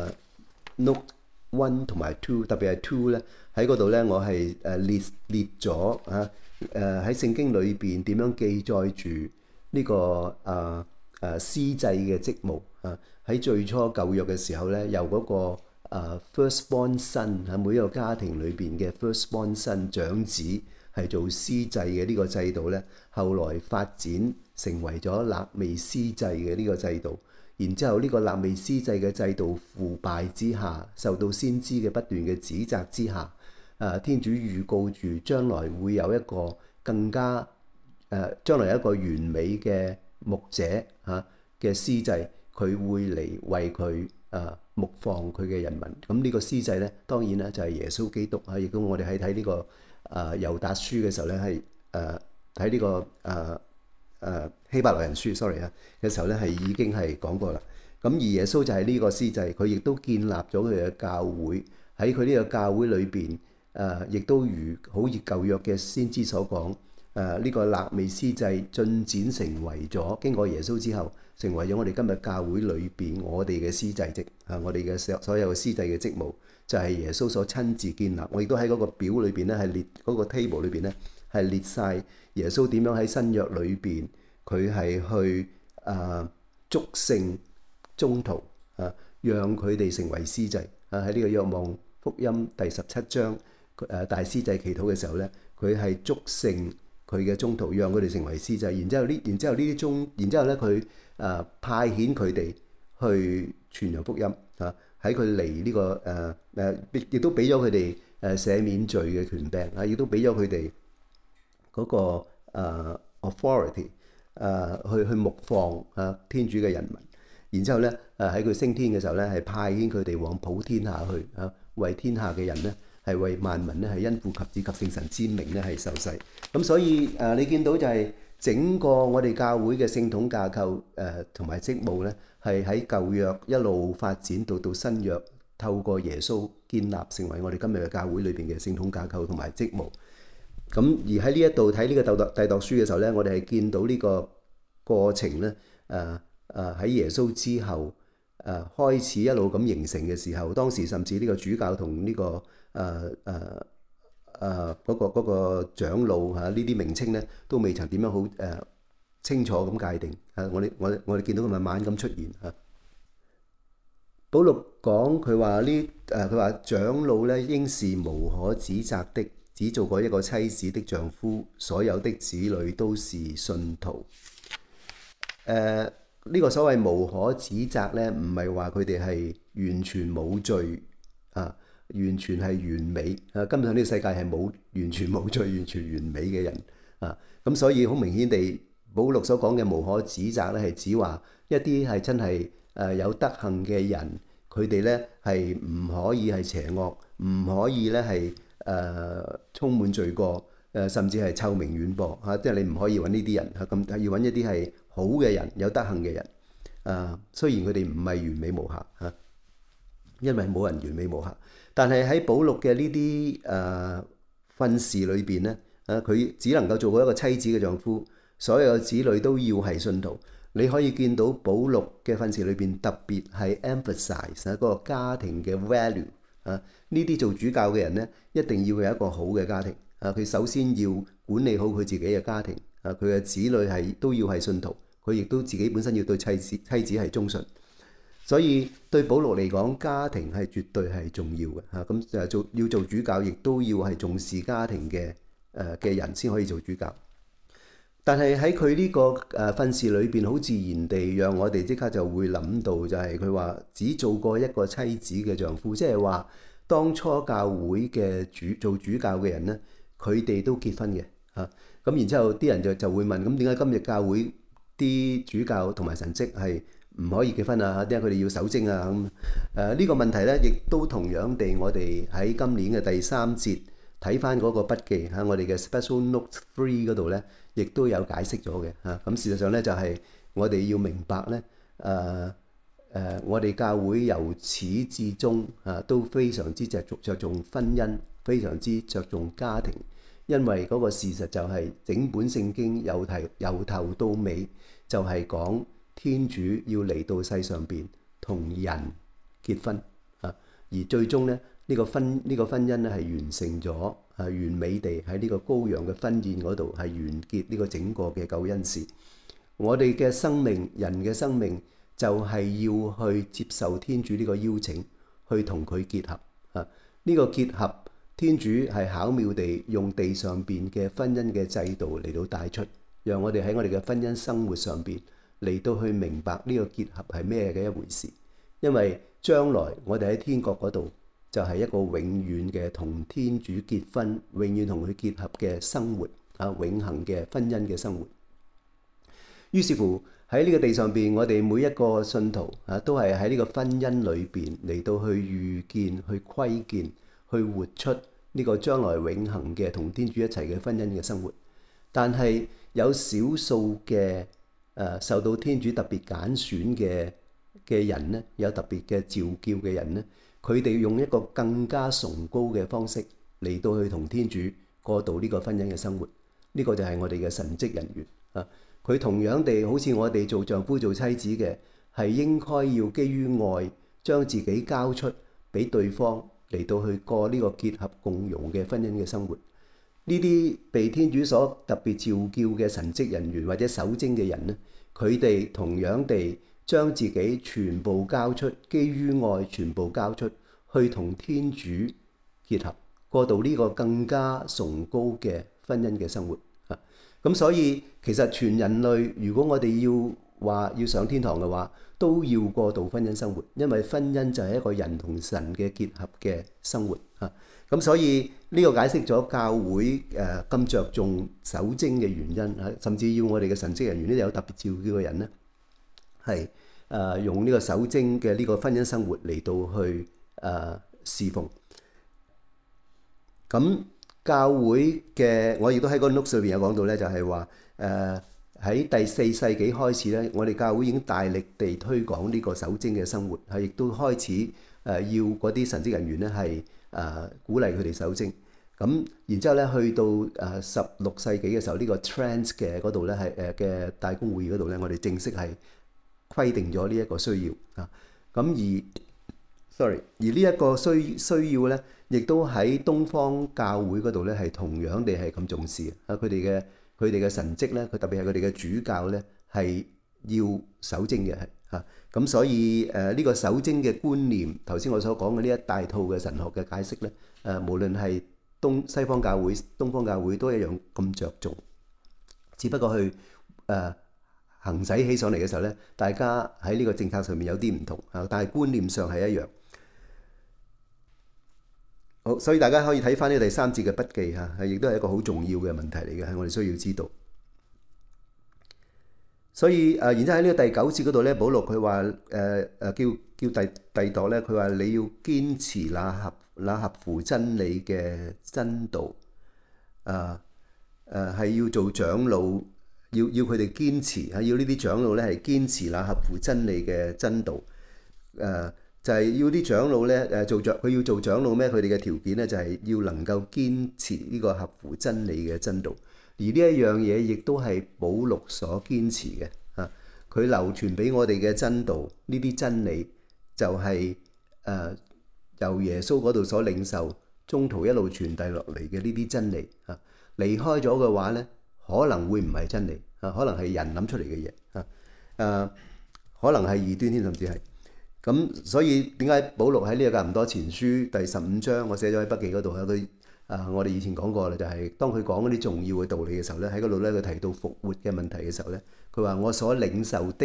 Note 1同埋 2，特別係 2咧，喺嗰度咧，我係列咗喺聖經裏邊點樣記載住呢個司祭嘅職務喺最初舊約嘅時候咧，由嗰個firstborn son 喺每一個家庭裏邊嘅 firstborn son 長子係做司祭嘅呢個制度咧，後來發展成為咗肋未司祭嘅呢個制度。然之後呢個肋未司祭嘅制度腐敗之下，受到先知嘅不斷嘅指責之下，天主預告住將來會有一個更加將來有一個完美嘅牧者嘅司祭，佢會嚟為佢牧放佢嘅人民。咁呢個司祭咧，當然咧就係耶穌基督亦都我哋喺睇呢個猶達書嘅時候咧，係睇呢個希伯來人書 sorry 嘅時候咧，係已經係講過啦。咁而耶穌就係呢個司祭，佢亦都建立咗佢嘅教會。喺佢呢個教會裏邊亦都如好似舊約嘅先知所講，呢個肋未司祭進展成為咗經過耶穌之後，成為咗我哋今日教會裏邊我哋嘅司祭職我哋嘅所有嘅司祭嘅職務，就係耶穌所親自建立。我亦都喺嗰個表裏邊咧，係列嗰個 table 裏邊咧，係列晒耶穌點樣喺新約裏邊佢係去祝聖宗徒讓佢哋成為司祭喺呢個若望福音第17章大司祭祈禱嘅時候咧，佢係祝聖佢嘅宗徒，讓佢哋成為司祭。然之後咧佢派遣佢哋去傳揚福音喺佢嚟呢個亦都俾咗佢哋赦免罪嘅權柄亦都俾咗佢哋嗰個authority 去牧放天主嘅人民。然之後咧喺佢升天嘅時候咧，係派遣佢哋往普天下去為天下嘅人咧，係為萬民咧係因父及子及聖神之名咧係受洗。咁所以你見到就係整個我哋教會嘅聖統架構同埋職務咧，係喺舊約一路發展到新約，透過耶穌建立成為我哋今日嘅教會裏邊嘅聖統架構同埋職務。咁而喺呢一度睇呢個弟鐸書嘅時候咧，我哋係見到呢個過程咧喺耶穌之後開始一路咁形成嘅時候，當時甚至呢個主教同呢個嗰個長老呢啲名稱咧，都未曾點樣好清楚咁界定我哋見到佢慢慢咁出現保祿講佢話佢話長老咧應是無可指責的，只做過一個妻子的丈夫，所有的子女都是信徒。呢個所謂無可指責咧，唔係話佢哋係完全冇罪完全係完美根本上呢個世界係冇完全冇罪、完全完美嘅人咁所以好明顯地，保祿所講嘅無可指責咧，係指話一啲係真係有德行嘅人，佢哋咧係唔可以係邪惡，唔可以咧係充滿罪過甚至係臭名遠播即係你唔可以揾呢啲人咁要揾一啲係好嘅人、有德行嘅人雖然佢哋唔係完美無瑕因為冇人完美無瑕，但係喺保祿嘅呢啲訓示裏邊咧佢只能夠做過一個妻子嘅丈夫，所有嘅子女都要係信徒。你可以見到保祿嘅訓示裏邊特別係 emphasize 嗰個家庭嘅 value 呢啲做主教嘅人咧，一定要有一個好嘅家庭佢首先要管理好佢自己嘅家庭佢嘅子女都要係信徒，佢亦都自己本身要對妻子係忠信。所以對保祿嚟講，家庭係絕對係重要嘅咁要做主教，亦都要係重視家庭嘅人先可以做主教。但係喺佢呢個訓示裏邊，好自然地讓我哋即刻就會諗到，就係佢話只做過一個妻子嘅丈夫，即係話當初教會嘅做主教嘅人咧，佢哋都結婚嘅咁然之後啲人就會問，咁點解今日教會啲主教同埋神職係唔可以結婚啊？點解佢哋要守貞啊？咁呢個問題呢，亦都同樣地，我哋喺今年嘅第3節睇翻嗰個筆記喺我哋嘅 Special Note 3嗰度呢，亦都有解釋咗嘅嚇。咁事實上呢，就係我哋要明白呢，我哋教會由始至終都非常之着重婚姻，非常之着重家庭，因為嗰個事實就係整本聖經由頭到尾就係講天主要嚟到世上邊同人結婚啊，而最終咧呢個婚姻咧係完成咗，係完美地喺呢個羔羊嘅婚宴嗰度係完結呢個整個嘅救恩事。我哋嘅生命，人嘅生命就係要去接受天主呢個邀請，去同佢結合啊。呢個結合，天主係巧妙地用地上邊嘅婚姻嘅制度嚟到帶出，讓我哋喺我哋嘅婚姻生活上邊嚟到去明白呢個結合係咩嘅一回事。因為將來我哋喺天國嗰度就係一個永遠嘅同天主結婚，永遠同佢結合嘅生活啊，永恆嘅婚姻嘅生活。於是乎喺呢個地上邊，我哋每一個信徒都係喺呢個婚姻裏邊嚟到去預見、去窺見、去活出呢個將來永恆嘅同天主一齊嘅婚姻嘅生活。但係有少數嘅受到天主特別揀選嘅人呢，有特別嘅召叫嘅人呢，佢哋用一個更加崇高嘅方式嚟到去同天主過渡呢個婚姻嘅生活。呢個就係我哋嘅神職人員啊！佢同樣地，好似我哋做丈夫做妻子嘅，係應該要基於愛，將自己交出俾對方嚟到去過呢個結合共融嘅婚姻嘅生活。呢啲被天主所特別召叫嘅神職人員或者守貞嘅人呢，佢哋同樣地將自己全部交出，基於愛全部交出去同天主結合，過渡呢個更加崇高嘅婚姻嘅生活。咁所以其實全人類如果我哋要上天堂嘅話，都要過渡婚姻生活，因為婚姻就係一個人同神嘅結合嘅生活啊。咁所以呢個解釋咗教會咁着重守貞嘅原因啊，甚至要我哋嘅神職人員呢有特別召叫嘅人呢，係用呢個守貞嘅呢個婚姻生活嚟到去侍奉。咁教會嘅，我亦都喺個 note 上邊有講到咧，就係話喺第4世紀開始咧，我哋教會已經大力地推廣呢個守貞嘅生活，係亦都開始要嗰啲神職人員咧係鼓勵佢哋守貞。咁然之後咧，去到16世紀嘅時候，呢個 Trent 嘅嗰度咧係嘅大公會議嗰度咧，我哋正式係規定咗呢一個需要啊。咁而呢一個需要咧，亦都喺東方教會嗰度咧，係同樣地係咁重視啊！佢哋嘅神職咧，佢特別係佢哋嘅主教咧，係要守貞嘅嚇。咁所以呢個守貞嘅觀念，頭先我所講嘅呢一大套嘅神學嘅解釋咧，無論係西方教會、東方教會都一樣咁着重，只不過去行使起上嚟嘅時候咧，大家喺呢個政策上面有啲唔同啊，但係觀念上係一樣。好，所以大家可以睇翻呢第3節嘅筆記嚇，係亦都係一個好重要嘅問題嚟嘅，係我哋需要知道。所以然之後喺呢個第9節嗰度咧，保祿佢話叫弟鐸咧，佢話你要堅持那合乎真理嘅真道，係要做長老，要佢哋堅持啊，要呢啲長老咧係堅持那合乎真理嘅真道，就係要啲長老咧佢要做長老咩？佢哋嘅條件咧就係要能夠堅持呢個合乎真理嘅真道，而呢一樣嘢亦都係保祿所堅持嘅啊！佢流傳俾我哋嘅真道，呢啲真理就係由耶穌嗰度所領受，中途一路傳遞落嚟嘅呢啲真理啊！離開咗嘅話咧，可能會唔係真理啊，可能係人諗出嚟嘅嘢啊，可能係異端添，甚至係。咁所以點解保祿喺呢個格林多前書第15章，我寫咗喺筆記嗰度，我哋以前講過啦，就係當佢講嗰啲重要嘅道理嘅時候咧，喺嗰度咧佢提到復活嘅問題嘅時候咧，佢話我所領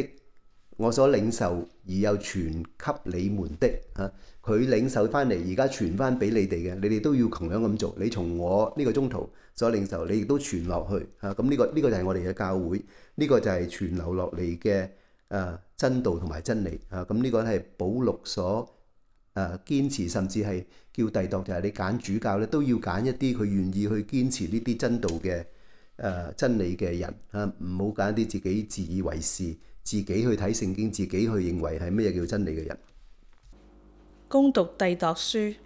受而又傳給你們的嚇，佢領受翻嚟，而家傳翻俾你哋嘅，你哋都要同樣咁做。你從我呢個宗徒所領受，你亦都傳落去嚇。咁呢個就係我哋嘅教會，呢個就係傳流落嚟嘅真道同埋真理咁呢個係保祿所堅持，甚至係叫弟鐸就係你揀主教咧，都要揀一啲佢願意去堅持呢啲真道嘅真理嘅人唔好揀一啲自己自以為是、自己去睇聖經、自己去認為係乜嘢叫真理嘅人。 恭讀弟鐸書，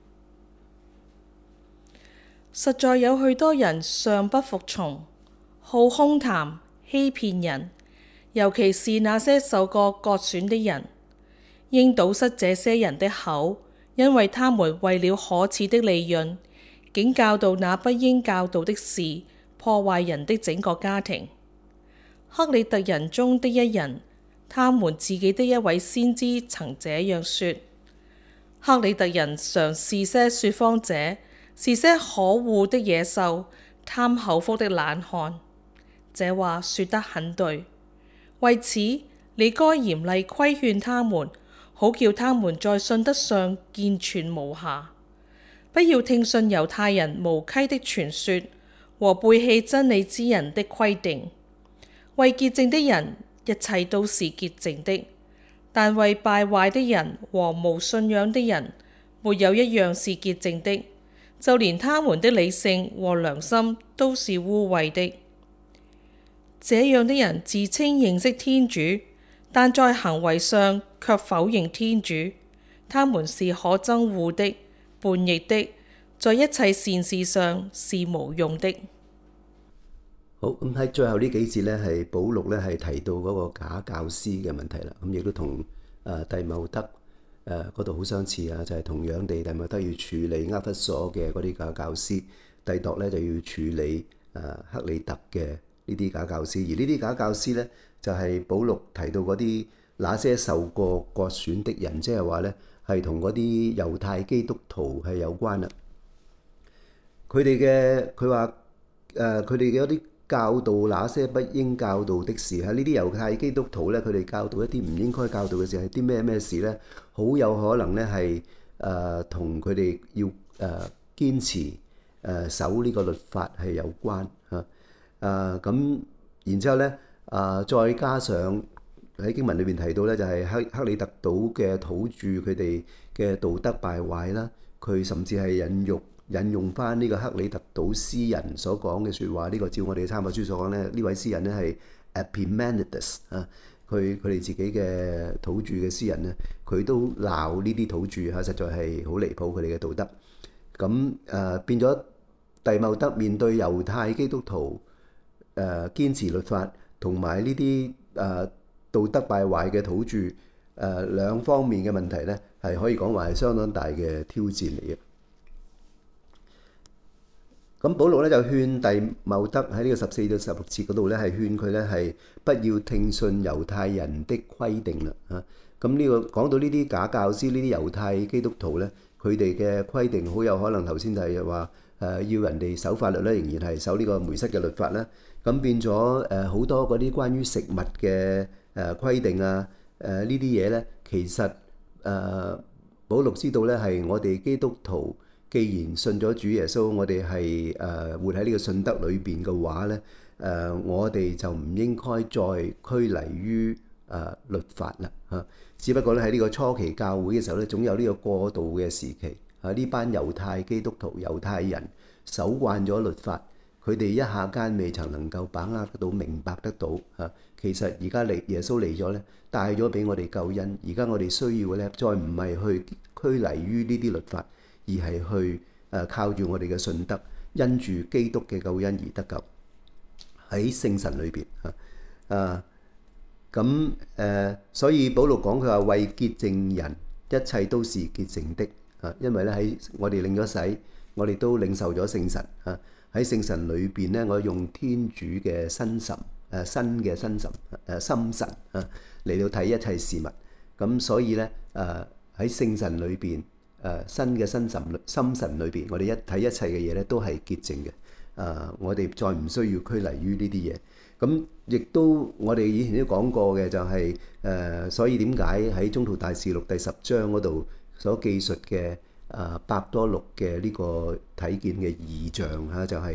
實在有許多人尚不服從，好空談，欺騙人，尤其是那些受過割損的人。應堵塞這些人的口，因為他們為了可恥的利潤，竟教導那不應教導的事，破壞人的整個家庭。克里特人中的一人，他們自己的一位先知曾這樣說：克里特人常是些說謊者，是些可惡的野獸，貪口福的懶漢。這話說得很對，為此你該嚴厲規勸他們，好叫他們在信德上健全無瑕。不要聽信猶太人無稽的傳說和背棄真理之人的規定。為潔淨的人，一切都是潔淨的，但為敗壞的人和無信仰的人，沒有一樣是潔淨的，就連他們的理性和良心都是污穢的。這樣的人自稱認識天主，但在行為上卻否認天主。他們是可憎惡的、叛逆的，在一切善事上是無用的。 好，咁喺最後呢幾節咧，係保祿咧係提到嗰個假教師嘅問題啦。咁亦都同弟茂德嗰度好相似啊，就係同樣地，弟茂德要處理厄弗所嘅嗰啲假教師，弟鐸咧就要處理克里特嘅呢啲假教師。而呢啲假教師咧，就係保祿提到嗰啲那些受過割損的人，即係話咧係同嗰啲猶太基督徒係有關啦。佢話佢哋嘅嗰啲教導那些不應教導的事，喺呢啲猶太基督徒咧，佢哋教導一啲唔應該教導嘅事，係啲咩事咧？好有可能咧係同佢哋要堅持守呢個律法係有關嚇。咁然之後咧再加上喺經文裏邊提到咧，就係克里特島嘅土著佢哋嘅道德敗壞啦，佢甚至係引用翻呢個克里特島詩人所講嘅説話。呢個照我哋嘅參考書所講咧，呢位詩人咧係 Epimenides 佢哋自己嘅土著嘅詩人咧，佢都鬧呢啲土著實在係好離譜佢哋嘅道德。咁變咗弟茂德面對猶太基督徒堅持律法同埋呢啲道德敗壞嘅土著兩方面嘅問題咧，係可以講話係相當大嘅挑戰嚟嘅。咁保祿咧就勸弟茂德喺呢個14到16節嗰度咧，係勸佢咧係不要聽信猶太人的規定啦嚇。咁呢個講到呢啲假教師，呢啲猶太基督徒咧，佢哋嘅規定好有可能頭先就係話要人哋守法律咧，仍然係守呢個梅瑟嘅律法啦。咁變咗好多嗰啲關於食物嘅規定呢啲嘢咧，其實保祿知道咧係我哋基督徒。既然信咗主耶穌，我哋係活喺呢個信德裏邊嘅話咧，我哋就唔應該再拘泥於律法啦嚇。只不過咧喺呢個初期教會嘅時候咧，總有呢個過渡嘅時期啊。呢班猶太基督徒、猶太人守慣咗律法，佢哋一下間未曾能夠把握得到、明白得到嚇。其實而家耶穌嚟咗咧，帶咗俾我哋救恩。而家我哋需要嘅咧，再唔係去拘泥於呢啲律法，而係去靠住我哋嘅信德，因住基督嘅救恩而得救喺聖神裏邊所以保祿講佢話為潔淨人，一切都是潔淨的因為咧喺我哋領咗洗，我哋都領受咗聖神喺聖神裏邊咧，我用天主嘅新神心神嚟到睇一切事物。咁所以咧喺聖神裏邊。新嘅心神裏邊，我哋一睇一切嘅嘢咧，都係潔淨嘅。我哋再唔需要拘泥於呢啲嘢。咁亦都我哋以前都講過嘅，就係所以點解喺宗徒大事錄第10章嗰度所記述嘅伯多祿嘅呢個睇見嘅異象就係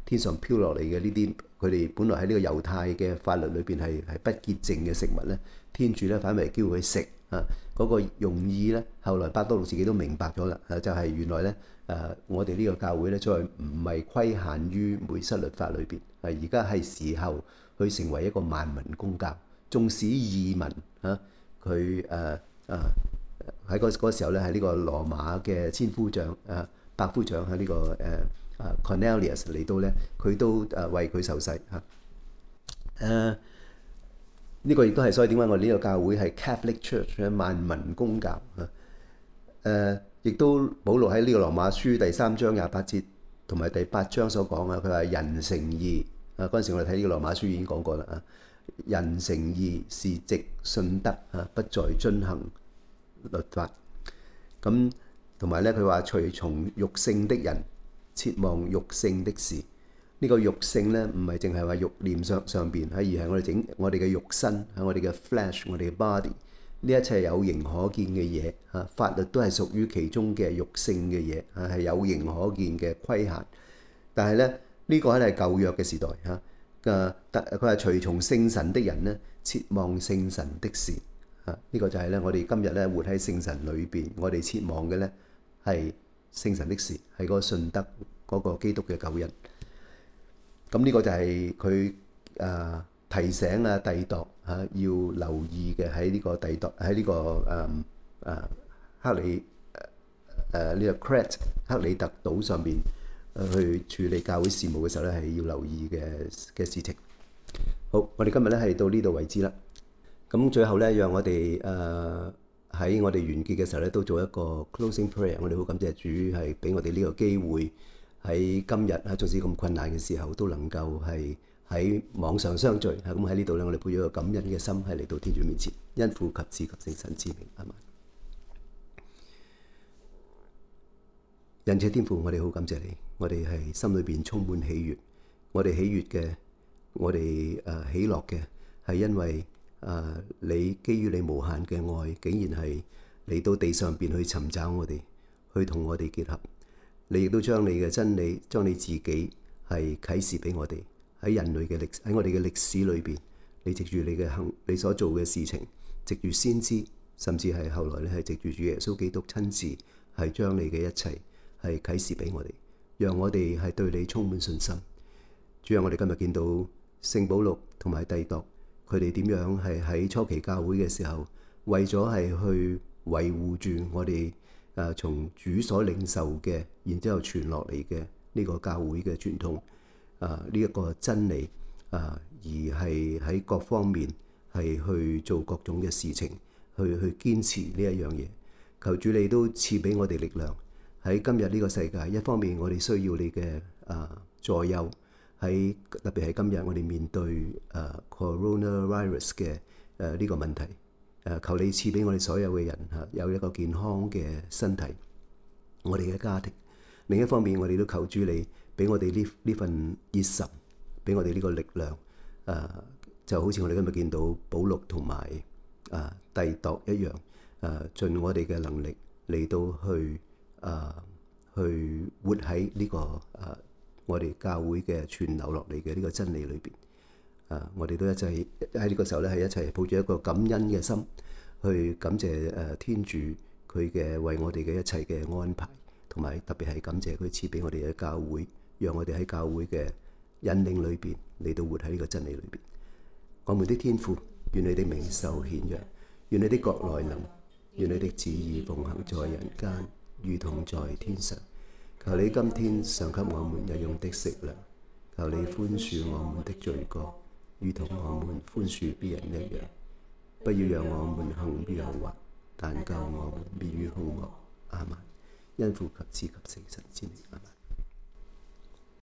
天上飄落嚟嘅呢啲，佢哋本來喺呢個猶太嘅法律裏邊係不潔淨嘅食物咧，天主咧反為叫佢食啊。嗰個用意咧，後來伯多祿自己都明白咗啦，就係原來咧我哋呢個教會咧，再唔係規限於梅瑟律法裏邊，而家係時候去成為一個萬民公教，縱使異民佢喺嗰時候咧，係呢個羅馬嘅千夫長百夫長喺呢個Cornelius 嚟到咧，佢都為佢受洗嚇。呢個亦都係所以點解我哋呢個教會係 Catholic Church 嘅萬民公教亦都保羅喺呢個羅馬書第3章28節同埋第8章所講佢話人成義嗰陣時，我哋睇呢個羅馬書已經講過啦人成義是藉信德不再遵行律法。咁同埋咧，佢話隨從肉性的人，切望肉性的事。呢個肉性咧，唔係淨係話肉念上邊，而係我哋嘅肉身，喺我哋嘅 flesh， 我哋嘅 body， 呢一切有形可見嘅嘢法律都係屬於其中嘅肉性嘅嘢係有形可見嘅規限。但係咧，呢個係舊約嘅時代佢話隨從聖神的人咧，切望聖神的事呢個就係咧，我哋今日咧活喺聖神裏邊，我哋切望嘅咧係聖神的事，係嗰個信德嗰個基督嘅救恩。咁呢個就係佢提醒弟鐸要留意嘅，喺呢個弟鐸喺呢個克里呢個 Crete 克里特島上邊去處理教會事務嘅時候咧，係要留意嘅事情。好，我哋今日咧係到呢度為止啦。咁最後咧，讓我哋喺我哋完結嘅時候咧，都做一個 closing prayer。我哋好感謝主係俾我哋呢個機會，喺今日縱使咁困難嘅時候，都能夠係喺網上相聚。咁喺呢度咧，我哋抱咗一個感恩嘅心，係嚟到天主面前，因父及子及聖神之名，阿們。仁者天父，我哋好感謝你，我哋係心裏邊充滿喜悅。我哋喜悅嘅，我哋喜樂嘅，係因為你基於你無限嘅愛，竟然係嚟到地上邊去尋找我哋，去同我哋結合。你亦都將你嘅真理，將你自己係啟示俾我哋。喺人類嘅喺我哋嘅歷史裏邊，你藉住你所做嘅事情，藉住先知，甚至係後來咧係藉住主耶穌基督親自係將你嘅一切係啟示俾我哋，讓我哋係對你充滿信心。主啊，我哋今日見到聖保祿同埋弟鐸，佢哋點樣係喺初期教會嘅時候，為咗係去維護住我哋從主所領受嘅，然之後傳落嚟嘅呢個教會嘅傳統呢一個真理而係喺各方面係去做各種嘅事情，去堅持呢一樣嘢。求主你都賜俾我哋力量，喺今日呢個世界，一方面我哋需要你嘅助佑。喺特別係今日我哋面對coronavirus 嘅呢個問題，求你賜俾我哋所有嘅人有一個健康嘅身體，我哋嘅家庭。另一方面，我哋都求主你俾我哋呢份熱忱，俾我哋呢個力量。就好似我哋今日見到保祿同埋弟鐸一樣，盡我哋嘅能力嚟到去活喺呢個我哋教會嘅傳流落嚟嘅呢個真理裏邊，我哋都一齊喺呢個時候咧，係一齊抱住一個感恩嘅心，去感謝天主佢嘅為我哋嘅一切嘅安排，同埋特別係感謝佢賜俾我哋嘅教會，讓我哋喺教會嘅引領裏邊嚟到活喺呢個真理裏邊。我們的天父，願你的名受顯揚，願你的國來臨，願你的旨意奉行在人間，如同在天上。求你今天賞給我們日用的食糧，求你寬恕我們的罪過，如同我們寬恕別人一樣。不要讓我們陷於誘惑，但救我們免於兇惡。阿們。因父及子及聖神之名。阿們。